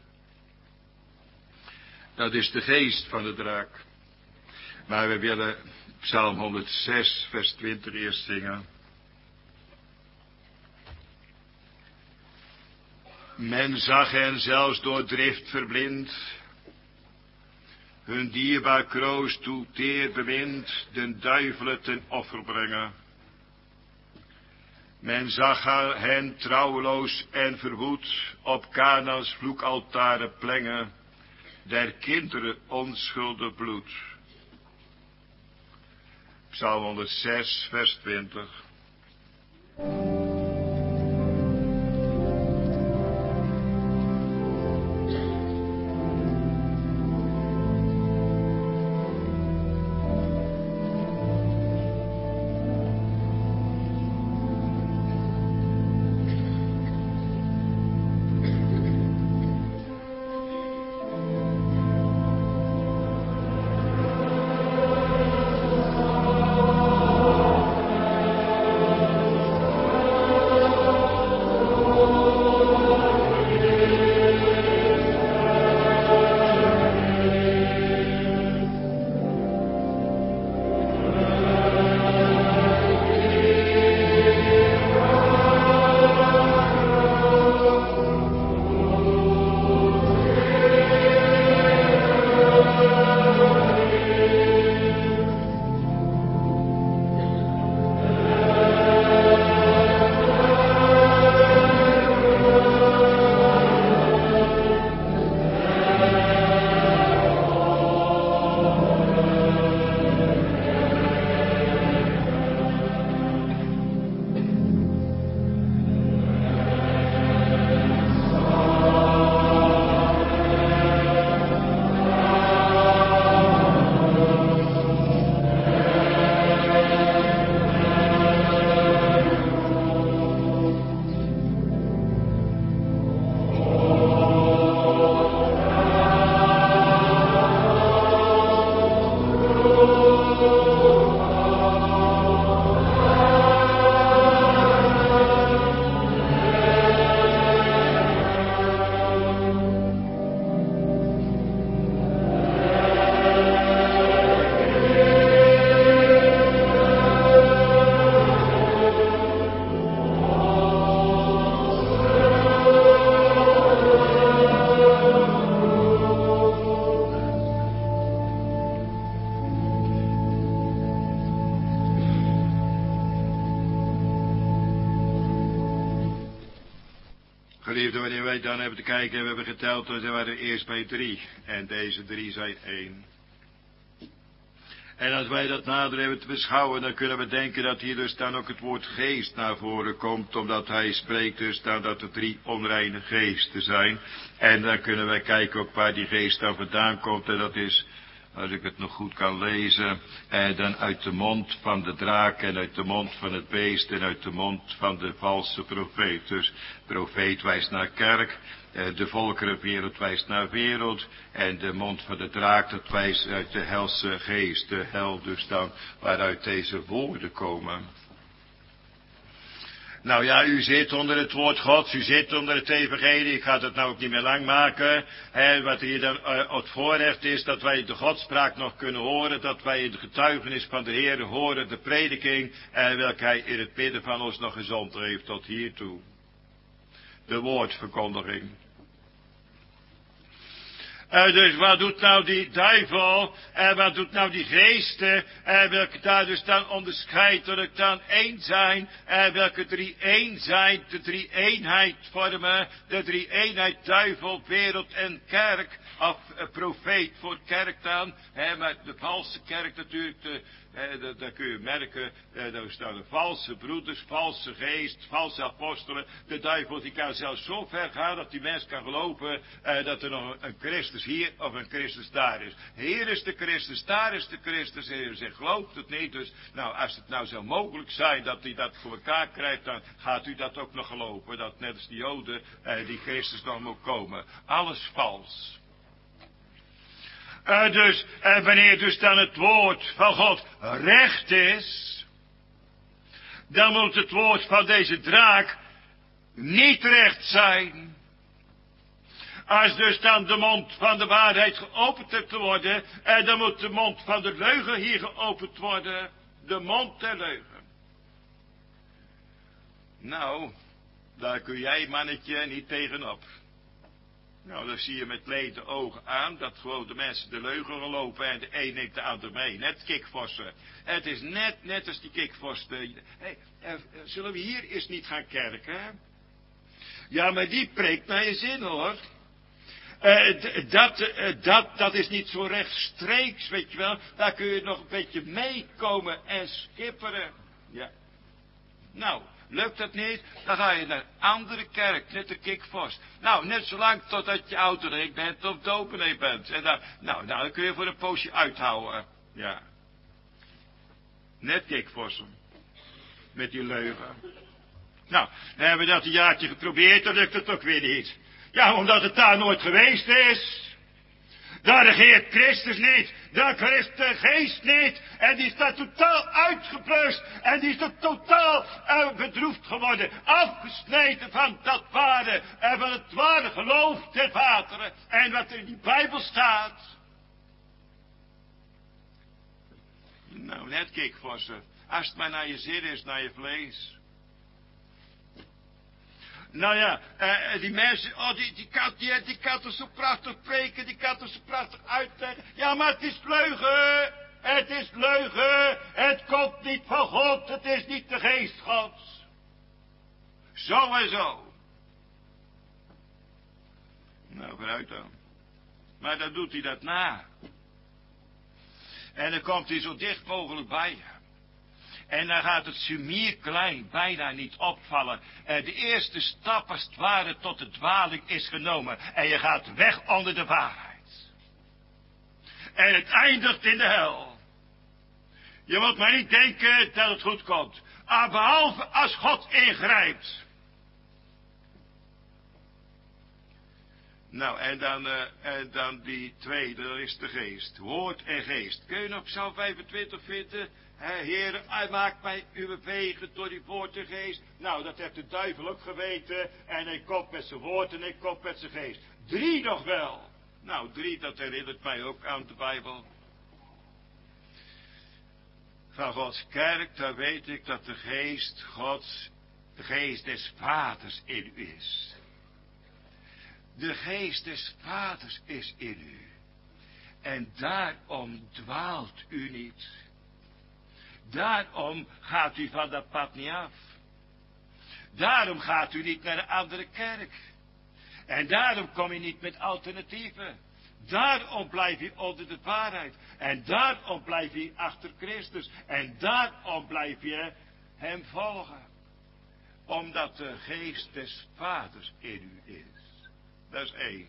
dat is de geest van de draak. Maar we willen Psalm honderdzes, vers twintig eerst zingen. Men zag hen zelfs door drift verblind. Hun dierbaar kroos toe teer bewind, den duivelen ten offer brengen. Men zag hen trouweloos en verwoed op Kanaans vloekaltaren plengen, der kinderen onschuldig bloed. Psalm honderdzes, vers twintig. Geliefde, wanneer wij dan hebben te kijken, hebben we geteld, dan waren we eerst bij drie. En deze drie zijn één. En als wij dat nader hebben te beschouwen, dan kunnen we denken dat hier dus dan ook het woord geest naar voren komt, omdat hij spreekt dus dan dat er drie onreine geesten zijn. En dan kunnen wij kijken ook waar die geest dan vandaan komt, en dat is, als ik het nog goed kan lezen, eh, dan uit de mond van de draak en uit de mond van het beest en uit de mond van de valse profeet. Dus profeet wijst naar kerk, eh, de volkerenwereld wijst naar wereld en de mond van de draak dat wijst uit de helse geest, de hel dus dan waaruit deze woorden komen. Nou ja, u zit onder het woord Gods, u zit onder het evangelie, ik ga het nou ook niet meer lang maken. He, wat hier dan uh, het voorrecht is, dat wij de Godspraak nog kunnen horen, dat wij de getuigenis van de Heer horen, de prediking, en welke hij in het midden van ons nog gezond heeft tot hiertoe. De woordverkondiging. Uh, dus wat doet nou die duivel, en uh, wat doet nou die geesten, en uh, welke daar dus dan onderscheidt dat ik dan één zijn, en uh, welke drie één zijn, de drie eenheid vormen, de drie eenheid duivel, wereld en kerk, of uh, profeet voor kerk dan, hè, maar de valse kerk natuurlijk, de, uh, de, daar kun je merken, uh, daar staan de valse broeders, valse geest, valse apostelen, de duivel die kan zelfs zo ver gaan dat die mens kan geloven uh, dat er nog een Christus hier of een Christus daar is. Hier is de Christus, daar is de Christus. En je zegt, gelooft het niet. Dus nou, als het nou zou mogelijk zijn dat hij dat voor elkaar krijgt, dan gaat u dat ook nog geloven. Dat net als die Joden, eh, die Christus nog moet komen. Alles vals. Uh, dus, uh, wanneer dus dan het woord van God recht is, dan moet het woord van deze draak niet recht zijn. Als dus dan de mond van de waarheid geopend heeft te worden, en dan moet de mond van de leugen hier geopend worden. De mond der leugen. Nou, daar kun jij, mannetje, niet tegenop. Nou, dan zie je met leden ogen aan dat gewoon de mensen de leugen gelopen en de een neemt de ander mee. Net kikvossen. Het is net, net als die kikvossen. Hey, uh, zullen we hier eens niet gaan kerken? Ja, maar die preekt naar je zin, hoor. Uh, dat, uh, dat, dat is niet zo rechtstreeks, weet je wel. Daar kun je nog een beetje meekomen en skipperen. Ja. Nou, lukt dat niet, dan ga je naar een andere kerk, net de kikvos. Nou, net zolang totdat je ouderlijk bent of dominee bent. En dan, nou, nou, dan kun je voor een poosje uithouden. Ja. Net kikvossen. Met die leugen. Nou, dan hebben we dat een jaartje geprobeerd, dan lukt het ook weer niet. Ja, omdat het daar nooit geweest is. Daar regeert Christus niet. Daar Christus de geest niet. En die is daar totaal uitgeblust. En die is er totaal uh, bedroefd geworden. Afgesneden van dat ware. En van het ware geloof der vaderen. En wat er in die Bijbel staat. Nou, net kikvossen. Als het maar naar je zin is, naar je vlees. Nou ja, uh, die mensen, oh, die, die, kan, die, die kan toch zo prachtig preken, die kan toch zo prachtig uitleggen. Ja, maar het is leugen, het is leugen, het komt niet van God, het is niet de geest Gods. Zo en zo. Nou, vooruit dan. Maar dan doet hij dat na. En dan komt hij zo dicht mogelijk bij je. En dan gaat het sumier klein bijna niet opvallen. De eerste stap als het ware tot de dwaling is genomen. En je gaat weg onder de waarheid. En het eindigt in de hel. Je moet maar niet denken dat het goed komt. Ah, behalve als God ingrijpt. Nou, en dan, uh, en dan die tweede, dat is de geest. Woord en geest. Kun je nog Psalm vijfentwintig vinden? He, Heer, hij maakt mij uw wegen door die woord en geest. Nou, dat heeft de duivel ook geweten. En hij komt met zijn woord en hij komt met zijn geest. Drie nog wel. Nou, drie, dat herinnert mij ook aan de Bijbel. Van Gods kerk, daar weet ik dat de geest Gods, de geest des vaders in u is. De geest des vaders is in u. En daarom dwaalt u niet. Daarom gaat u van dat pad niet af. Daarom gaat u niet naar een andere kerk. En daarom kom je niet met alternatieven. Daarom blijf je onder de waarheid. En daarom blijf je achter Christus. En daarom blijf je hem volgen. Omdat de geest des vaders in u is. Dat is één.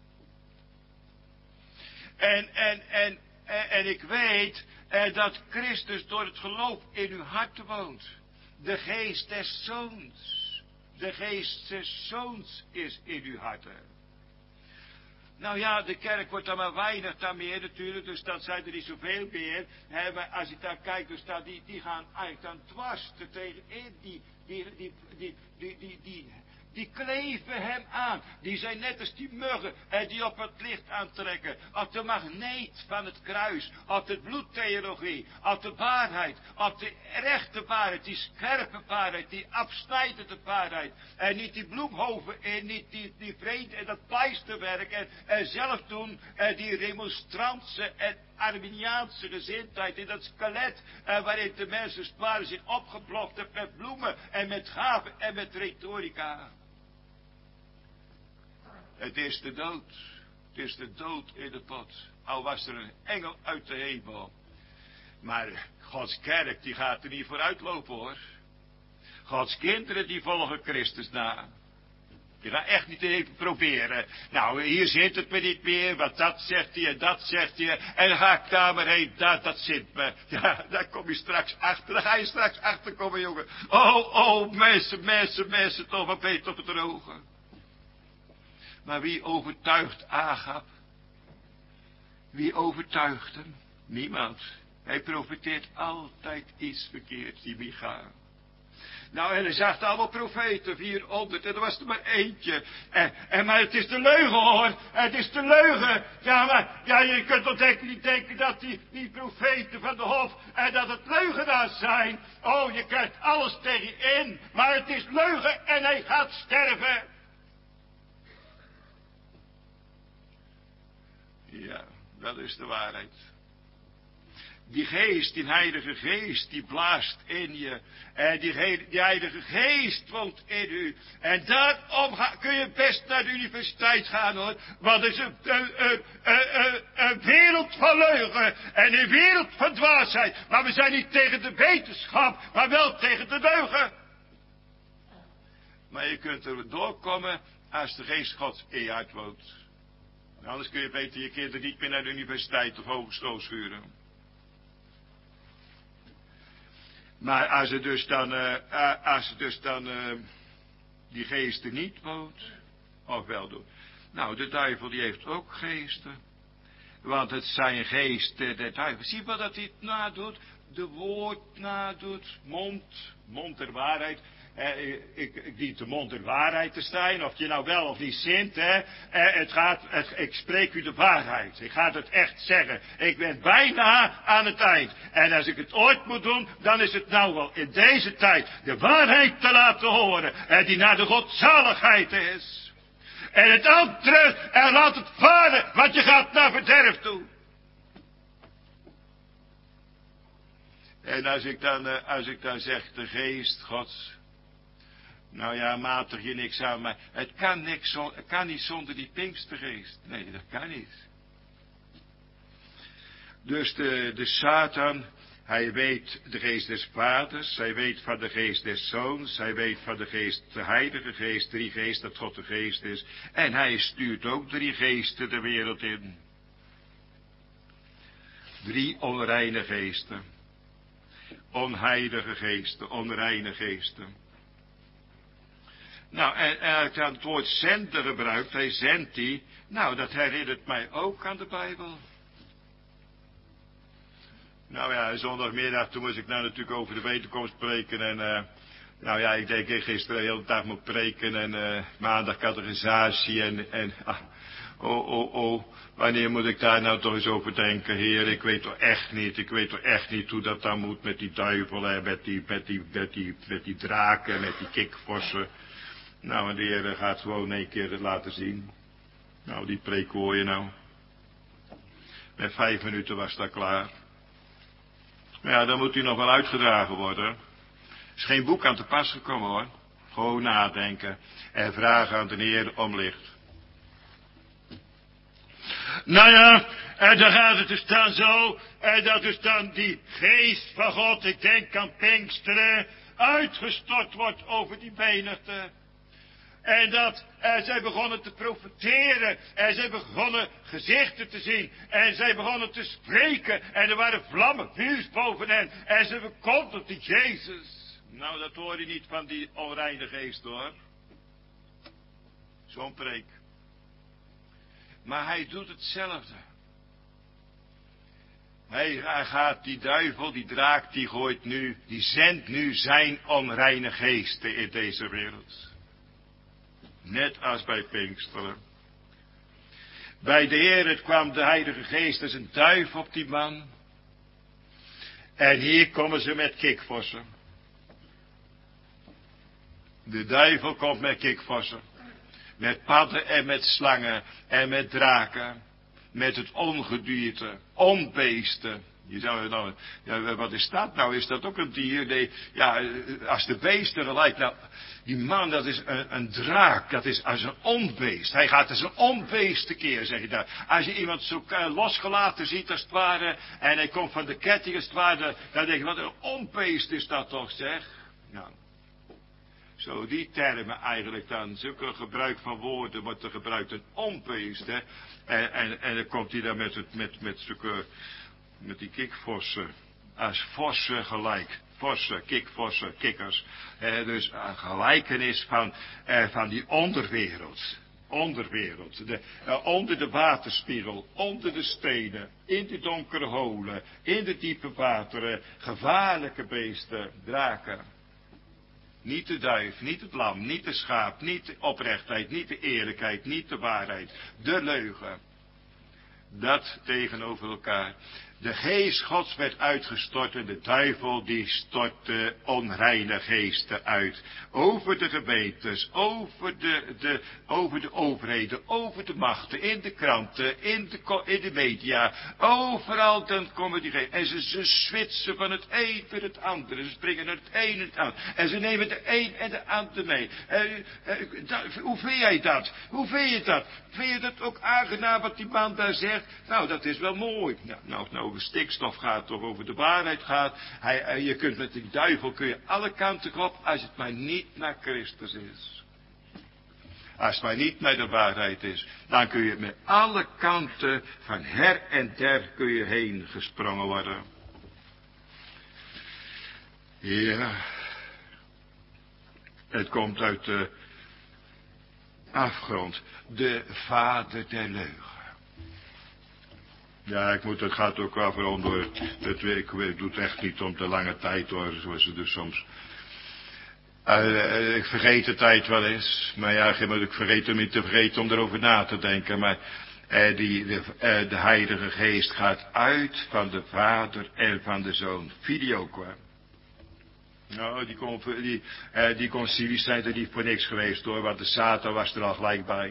En, en, en, en, en ik weet eh, dat Christus door het geloof in uw hart woont. De geest des zoons. De geest des zoons is in uw harten. Nou ja, de kerk wordt dan maar weinig dan meer natuurlijk, dus dan zijn er niet zoveel meer. Hè, maar als je daar kijkt, dus dan, die, die gaan eigenlijk dan dwars er tegenin, die, die, die, die, die, die, die, die kleven hem aan. Die zijn net als die muggen eh, die op het licht aantrekken. Op de magneet van het kruis, op de bloedtheologie, op de waarheid, op de rechte waarheid, die scherpe waarheid, die afsnijdende waarheid. En niet die bloemhoven en niet die, die vreemde en dat pleisterwerk en, en zelf doen en die remonstrantse en Arminiaanse gezindheid in dat skelet eh, waarin de mensen waren zijn opgeploft met bloemen en met gaven en met retorica. Het is de dood. Het is de dood in de pot. Al was er een engel uit de hemel. Maar Gods kerk die gaat er niet vooruit lopen hoor. Gods kinderen die volgen Christus na. Je gaat echt niet even proberen. Nou, hier zit het me niet meer, want dat zegt hij en dat zegt hij. En dan ga ik daar maar heen, dat, dat zit me. Ja, daar kom je straks achter. Daar ga je straks achter komen, jongen. Oh, oh, mensen, mensen, mensen, toch wat beter op het droge. Maar wie overtuigt Agab? Wie overtuigt hem? Niemand. Hij profiteert altijd iets verkeerds, die Micha. Nou, en hij zegt allemaal profeten, vierhonderd, en er was er maar eentje. En, en maar het is de leugen, hoor. Het is de leugen. Ja, maar ja, je kunt toch denk, niet denken dat die, die profeten van de hof, en dat het leugenaars zijn. Oh, je krijgt alles tegen je in, maar het is leugen en hij gaat sterven. Ja, dat is de waarheid. Die geest, die heilige geest, die blaast in je. En die, die heilige geest woont in u. En daarom ga, kun je best naar de universiteit gaan hoor. Want het is een, een, een, een, een wereld van leugen. En een wereld van dwaasheid. Maar we zijn niet tegen de wetenschap, maar wel tegen de leugen. Maar je kunt er doorkomen als de geest Gods in je hart woont. Anders kun je beter je kinderen niet meer naar de universiteit of hogeschool schuren. Maar als het dus dan, uh, als het dus dan uh, die geesten niet woont, of wel doen. Nou, de duivel die heeft ook geesten. Want het zijn geesten der duivel. Zie je wat dat hij het nadoet? De woord nadoet, mond, mond der waarheid. Eh, ik, ik dient de mond der waarheid te zijn, of je nou wel of niet zint, hè. Eh, het gaat, het, ik spreek u de waarheid. Ik ga het echt zeggen. Ik ben bijna aan het eind. En als ik het ooit moet doen, dan is het nou wel in deze tijd de waarheid te laten horen. En die naar de godzaligheid is. En het andere, en laat het varen, want je gaat naar verderf toe. En als ik dan, als ik dan zeg, de geest Gods. Nou ja, matig je niks aan, maar het kan, niks, het kan niet zonder die Pinkstergeest. Nee, dat kan niet. Dus de, de Satan, hij weet de geest des vaders, hij weet van de geest des zoons, hij weet van de geest, de heilige geest, drie geest, dat God de geest is. En hij stuurt ook drie geesten de wereld in. Drie onreine geesten. Onheilige geesten, onreine geesten. Nou, en, en als hij het woord zenden gebruikt, hij zendt die, nou, dat herinnert mij ook aan de Bijbel. Nou ja, zondagmiddag, toen moest ik nou natuurlijk over de wederkomst spreken en, uh, nou ja, ik denk ik gisteren de hele dag moet preken en uh, maandag catechisatie en, en, ah, oh, oh, oh, wanneer moet ik daar nou toch eens over denken, Heer, ik weet toch echt niet, ik weet toch echt niet hoe dat dan moet met die duivel en met die, met die, met die, met die draken, met die kikvossen. Nou, en de Heer gaat gewoon een keer het laten zien. Nou, die preek hoor je nou. Met vijf minuten was dat klaar. Maar ja, dan moet hij nog wel uitgedragen worden. Er is geen boek aan te pas gekomen hoor. Gewoon nadenken. En vragen aan de Heer om licht. Nou ja, en dan gaat het dus dan zo, en dat dus dan die geest van God, ik denk aan Pinksteren, uitgestort wordt over die menigte. En dat en zij begonnen te profeteren. En zij begonnen gezichten te zien. En zij begonnen te spreken. En er waren vlammen vuurs boven hen. En ze verkondigden Jezus. Nou, dat hoor je niet van die onreine geest, hoor. Zo'n preek. Maar hij doet hetzelfde. Hij, hij gaat, die duivel, die draak, die gooit nu, die zendt nu zijn onreine geesten in deze wereld. Net als bij Pinksteren. Bij de Heer het kwam de Heilige Geest als een duif op die man. En hier komen ze met kikvossen. De duivel komt met kikvossen. Met padden en met slangen en met draken. Met het ongedierte, onbeesten. Je zou nou, ja, wat is dat nou? Is dat ook een dier? Nee, ja, als de beesten gelijk. Nou, die man, dat is een, een draak. Dat is als een onbeest. Hij gaat als een onbeest tekeer, zeg je daar. Als je iemand zo uh, losgelaten ziet, als het ware. En hij komt van de ketting, als het ware. Dan denk je, wat een onbeest is dat toch, zeg. Nou. Zo, die termen eigenlijk dan. Zulke gebruik van woorden wordt er gebruikt. Een onbeest, hè. En, en, en dan komt hij dan met, het, met, met zulke... Met die kikvossen, als vossen gelijk, vossen, kikvossen, kikkers. Eh, dus een gelijkenis van, eh, van die onderwereld, onderwereld. De, eh, onder de waterspiegel, onder de stenen, in de donkere holen, in de diepe wateren, gevaarlijke beesten, draken. Niet de duif, niet het lam, niet de schaap, niet de oprechtheid, niet de eerlijkheid, niet de waarheid, de leugen. Dat tegenover elkaar. De geest Gods werd uitgestort en de duivel die stortte onreine geesten uit. Over de gemeentes, over de, de, over de overheden, over de machten, in de kranten, in de, in de media. Overal dan komen die geesten. En ze, ze switsen van het een naar het andere. Ze springen naar het een en het andere. En ze nemen de een en de ander mee. En, en, dat, hoe vind jij dat? Hoe vind je dat? Vind je dat ook aangenaam wat die man daar zegt? Nou, dat is wel mooi. Nou, nou, nou over stikstof gaat, toch over de waarheid gaat. Hij, hij, je kunt met die duivel kun je alle kanten op, als het maar niet naar Christus is. Als het maar niet naar de waarheid is, dan kun je met alle kanten van her en der kun je heen gesprongen worden. Ja, het komt uit de afgrond, de vader der leugen. Ja, ik moet, het gaat ook wel vooral door, het, ik, ik doe het echt niet om te lange tijd hoor, zoals het dus soms. Uh, ik vergeet de tijd wel eens, maar ja, ik vergeet hem niet te vergeten om erover na te denken, maar uh, die, de, uh, de Heilige Geest gaat uit van de Vader en van de Zoon. Filioque. Nou, die, die, uh, die concilies zijn er niet voor niks geweest hoor, want de Satan was er al gelijk bij.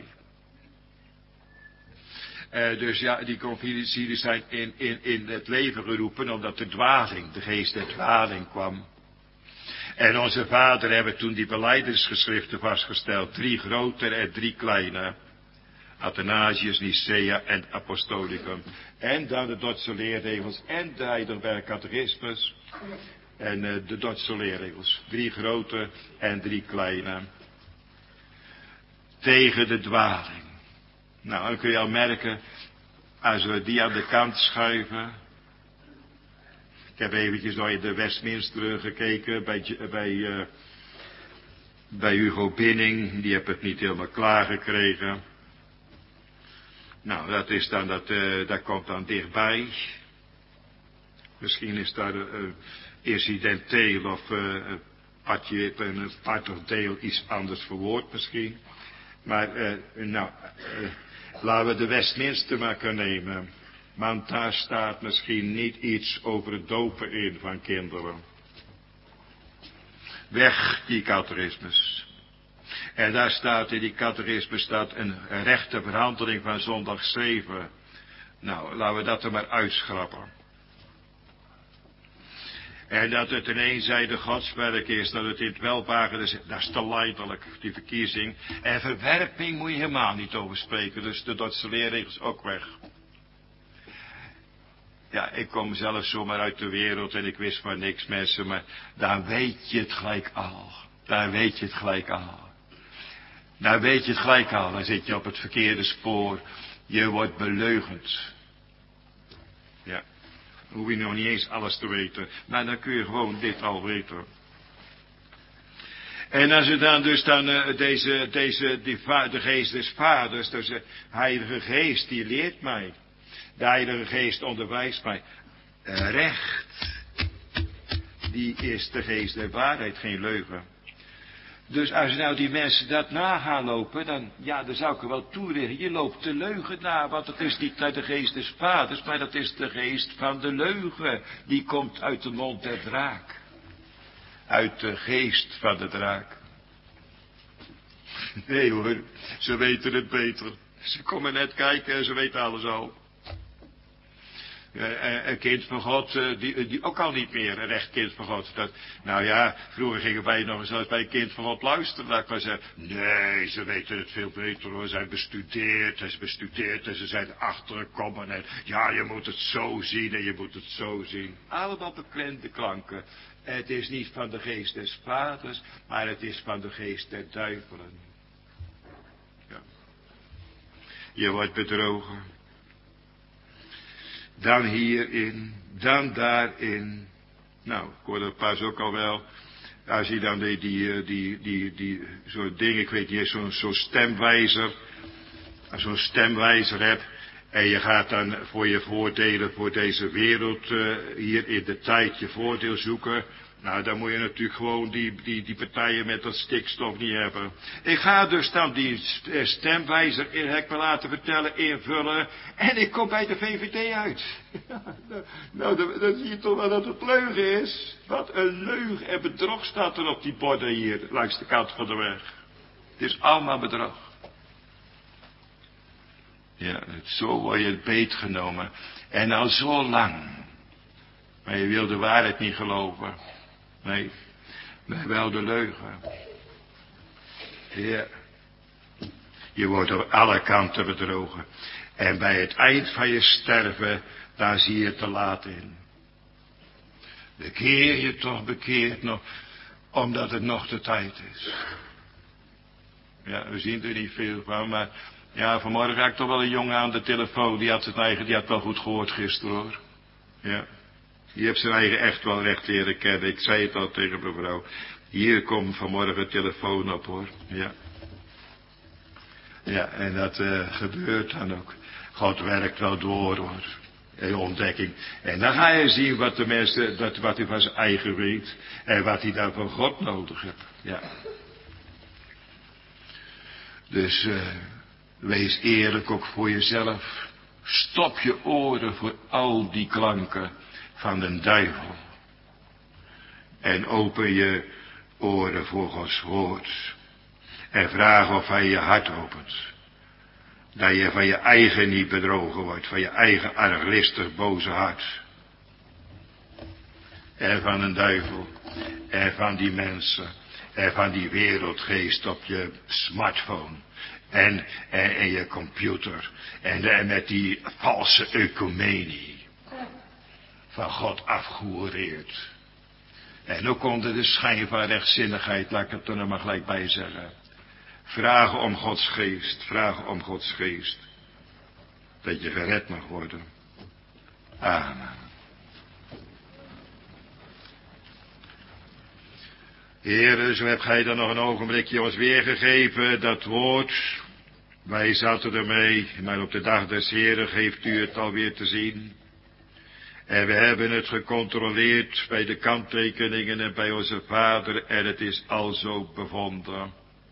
Uh, dus ja, die concilies zijn in, in, in het leven geroepen omdat de dwaling, de geest der dwaling kwam. En onze vader hebben toen die belijdenisgeschriften vastgesteld, drie grote en drie kleine. Athanasius, Nicea en Apostolicum. En dan de Dordtse leerregels en de Heidelberg Catechismus. En uh, de Dordtse leerregels. Drie grote en drie kleine. Tegen de dwaling. Nou, dan kun je al merken, als we die aan de kant schuiven. Ik heb eventjes naar de Westminster gekeken bij, bij, uh, bij Hugo Binning. Die heb het niet helemaal klaar gekregen. Nou, dat is dan, dat, uh, dat komt dan dichtbij. Misschien is daar uh, incidenteel of uh, partje, een partig deel iets anders verwoord misschien. Maar, uh, nou, uh, laten we de Westminster maar kunnen nemen. Want daar staat misschien niet iets over het dopen in van kinderen. Weg die catechismus. En daar staat in die catechismus staat een rechte verhandeling van zondag zeven. Nou, laten we dat er maar uitschrappen. En dat het een eenzijdig godswerk is, dat het in het welbehagen is, dat is te leidelijk, die verkiezing. En verwerping moet je helemaal niet over spreken, dus de Dordtse leerregels ook weg. Ja, ik kom zelf zomaar uit de wereld en ik wist van niks, mensen, maar daar weet je het gelijk al. Daar weet je het gelijk al. Daar weet je het gelijk al. Dan zit je op het verkeerde spoor. Je wordt beleugend. Ja. Dan hoef je nog niet eens alles te weten. Maar dan kun je gewoon dit al weten. En als je dan dus dan uh, deze, deze, die, de geest des vaders, dus de heilige geest, die leert mij. De heilige geest onderwijst mij. Uh, recht. Die is de geest der waarheid, geen leugen. Dus als nou die mensen dat na gaan lopen, dan, ja, dan zou ik er wel toelichten. Je loopt de leugen na, want het is niet naar de geest des vaders, maar dat is de geest van de leugen. Die komt uit de mond der draak. Uit de geest van de draak. Nee hoor, ze weten het beter. Ze komen net kijken en ze weten alles al. Uh, een kind van God, uh, die, die ook al niet meer een recht kind van God. Dat, nou ja, vroeger gingen wij nog eens bij een kind van God luisteren. Dat ik maar zei, nee, ze weten het veel beter hoor. Ze zijn bestudeerd en ze bestudeerd en ze zijn erachter gekomen. En ja, je moet het zo zien en je moet het zo zien. Allemaal beklemde klanken. Het is niet van de geest des vaders, maar het is van de geest der duivelen. Ja. Je wordt bedrogen. Dan hierin, dan daarin. Nou, ik hoorde het pas ook al wel. Als je dan die, die, die, die, die zo'n ding, ik weet niet, zo'n zo'n stemwijzer. Zo'n stemwijzer hebt. En je gaat dan voor je voordelen, voor deze wereld, uh, hier in de tijd je voordeel zoeken. Nou, dan moet je natuurlijk gewoon die, die, die partijen met dat stikstof niet hebben. Ik ga dus dan die stemwijzer, in, heb ik me laten vertellen, invullen. En ik kom bij de V V D uit. Nou, dan, dan zie je toch wel dat het leugen is. Wat een leugen en bedrog staat er op die borden hier, langs de kant van de weg. Het is allemaal bedrog. Ja, zo word je beetgenomen. En al zo lang. Maar je wil de waarheid niet geloven. Nee, maar wel de leugen. Ja. Je wordt op alle kanten bedrogen. En bij het eind van je sterven, daar zie je het te laat in. Bekeer je toch, bekeert nog, omdat het nog de tijd is. Ja, we zien er niet veel van, maar ja, vanmorgen ga ik toch wel een jongen aan de telefoon, die had zijn eigen, die had wel goed gehoord gisteren hoor. Ja. Die heeft zijn eigen echt wel recht leren kennen. Ik zei het al tegen mevrouw. Hier komt vanmorgen een telefoon op hoor. Ja. Ja, en dat uh, gebeurt dan ook. God werkt wel door hoor. En ontdekking. En dan ga je zien wat de mensen, dat, wat hij van zijn eigen weet. En wat hij dan van God nodig heeft. Ja. Dus uh, wees eerlijk ook voor jezelf. Stop je oren voor al die klanken van de duivel. En open je oren voor Gods woord. En vraag of hij je hart opent. Dat je van je eigen niet bedrogen wordt. Van je eigen arglistig boze hart. En van een duivel. En van die mensen. En van die wereldgeest op je smartphone. En, en, en je computer. En, en met die valse ecumenie. Van God afgehoereerd. En ook onder de schijn van rechtzinnigheid, laat ik het er nog maar gelijk bij zeggen. Vragen om Gods geest, vragen om Gods geest. Dat je gered mag worden. Amen. Heere, zo heb gij dan nog een ogenblikje ons weergegeven, dat woord. Wij zaten ermee, maar op de dag des Heren geeft u het alweer te zien. En we hebben het gecontroleerd bij de kanttekeningen en bij onze vader en het is alzo bevonden.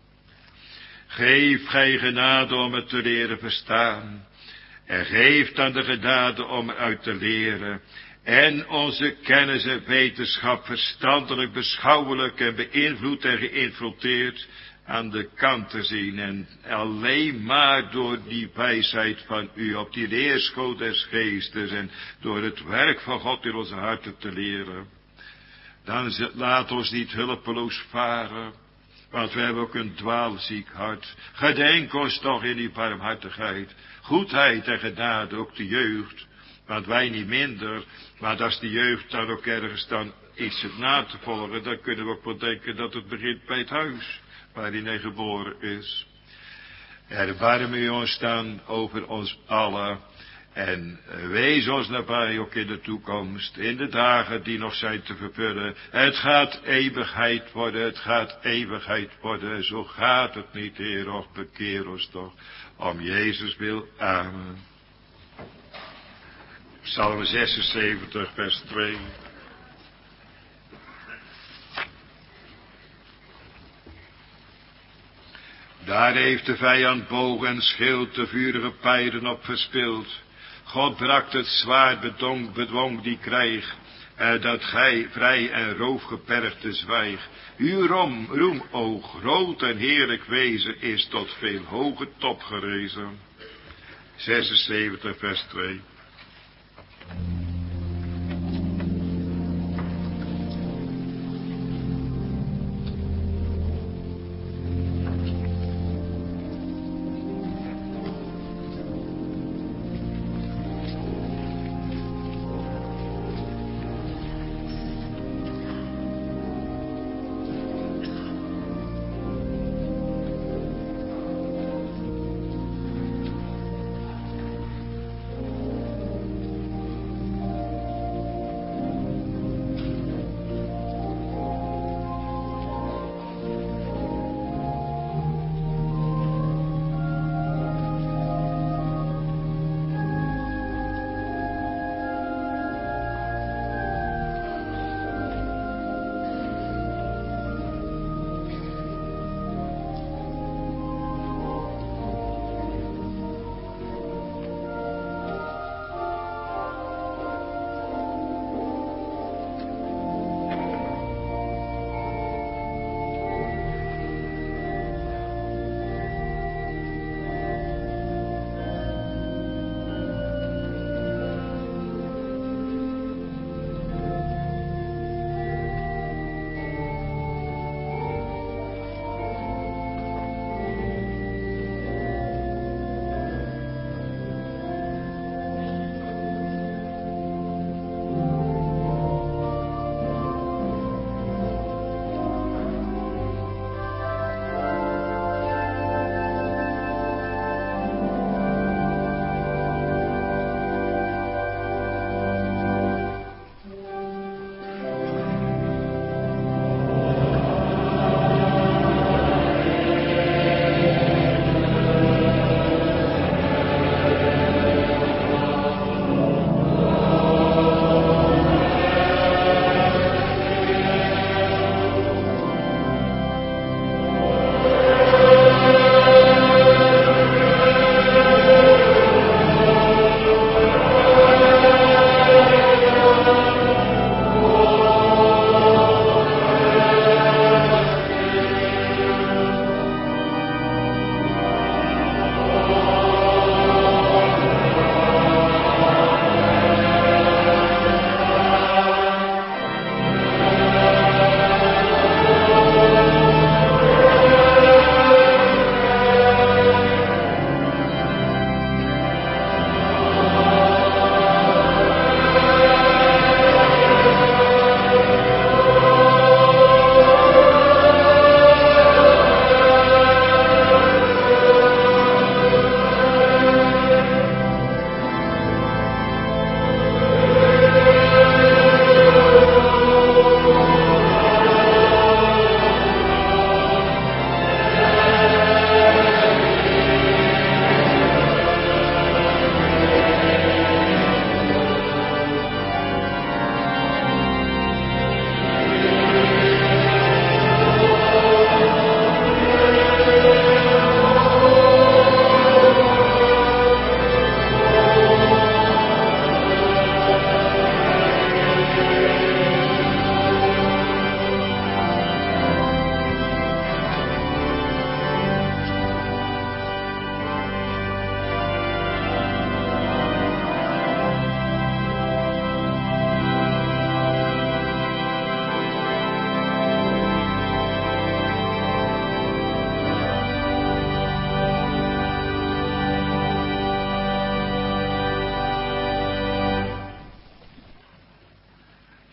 Geef gij genade om het te leren verstaan. En geef dan de genade om eruit te leren. En onze kennis en wetenschap verstandelijk, beschouwelijk en beïnvloed en geïnfiltreerd aan de kant te zien. En alleen maar door die wijsheid van u op die leerschool des geestes en door het werk van God in onze harten te leren. Dan laat ons niet hulpeloos varen, want we hebben ook een dwaalziek hart. Gedenk ons toch in die barmhartigheid, goedheid en genade, ook de jeugd. Want wij niet minder. Maar als de jeugd dan ook ergens dan iets het na te volgen, dan kunnen we ook wel denken dat het begint bij het huis waar hij geboren is. Erbarmen u ons dan over ons allen. En wees ons nabij ook in de toekomst, in de dagen die nog zijn te vervullen. Het gaat eeuwigheid worden, het gaat eeuwigheid worden. Zo gaat het niet, Heer, och bekeer ons toch. Om Jezus wil, amen. Psalm zesenzeventig, vers twee. Daar heeft de vijand boog en schild de vurige pijlen op verspild. God brak het zwaard, bedwong, bedwong die krijg, eh, dat gij vrij en roofgeperkte zwijg. Uw roem, roem, o groot en heerlijk wezen, is tot veel hoge top gerezen. zesenzeventig, vers twee.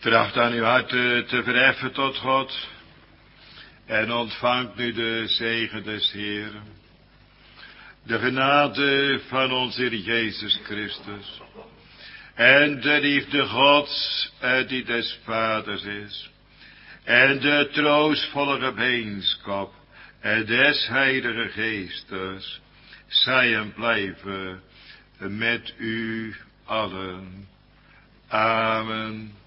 Tracht aan uw hart te verheffen tot God. En ontvangt nu de zegen des Heeren. De genade van onze Heer Jezus Christus. En de liefde Gods die des Vaders is. En de troostvolle gemeenschap des Heilige Geestes. Zij en blijven met u allen. Amen.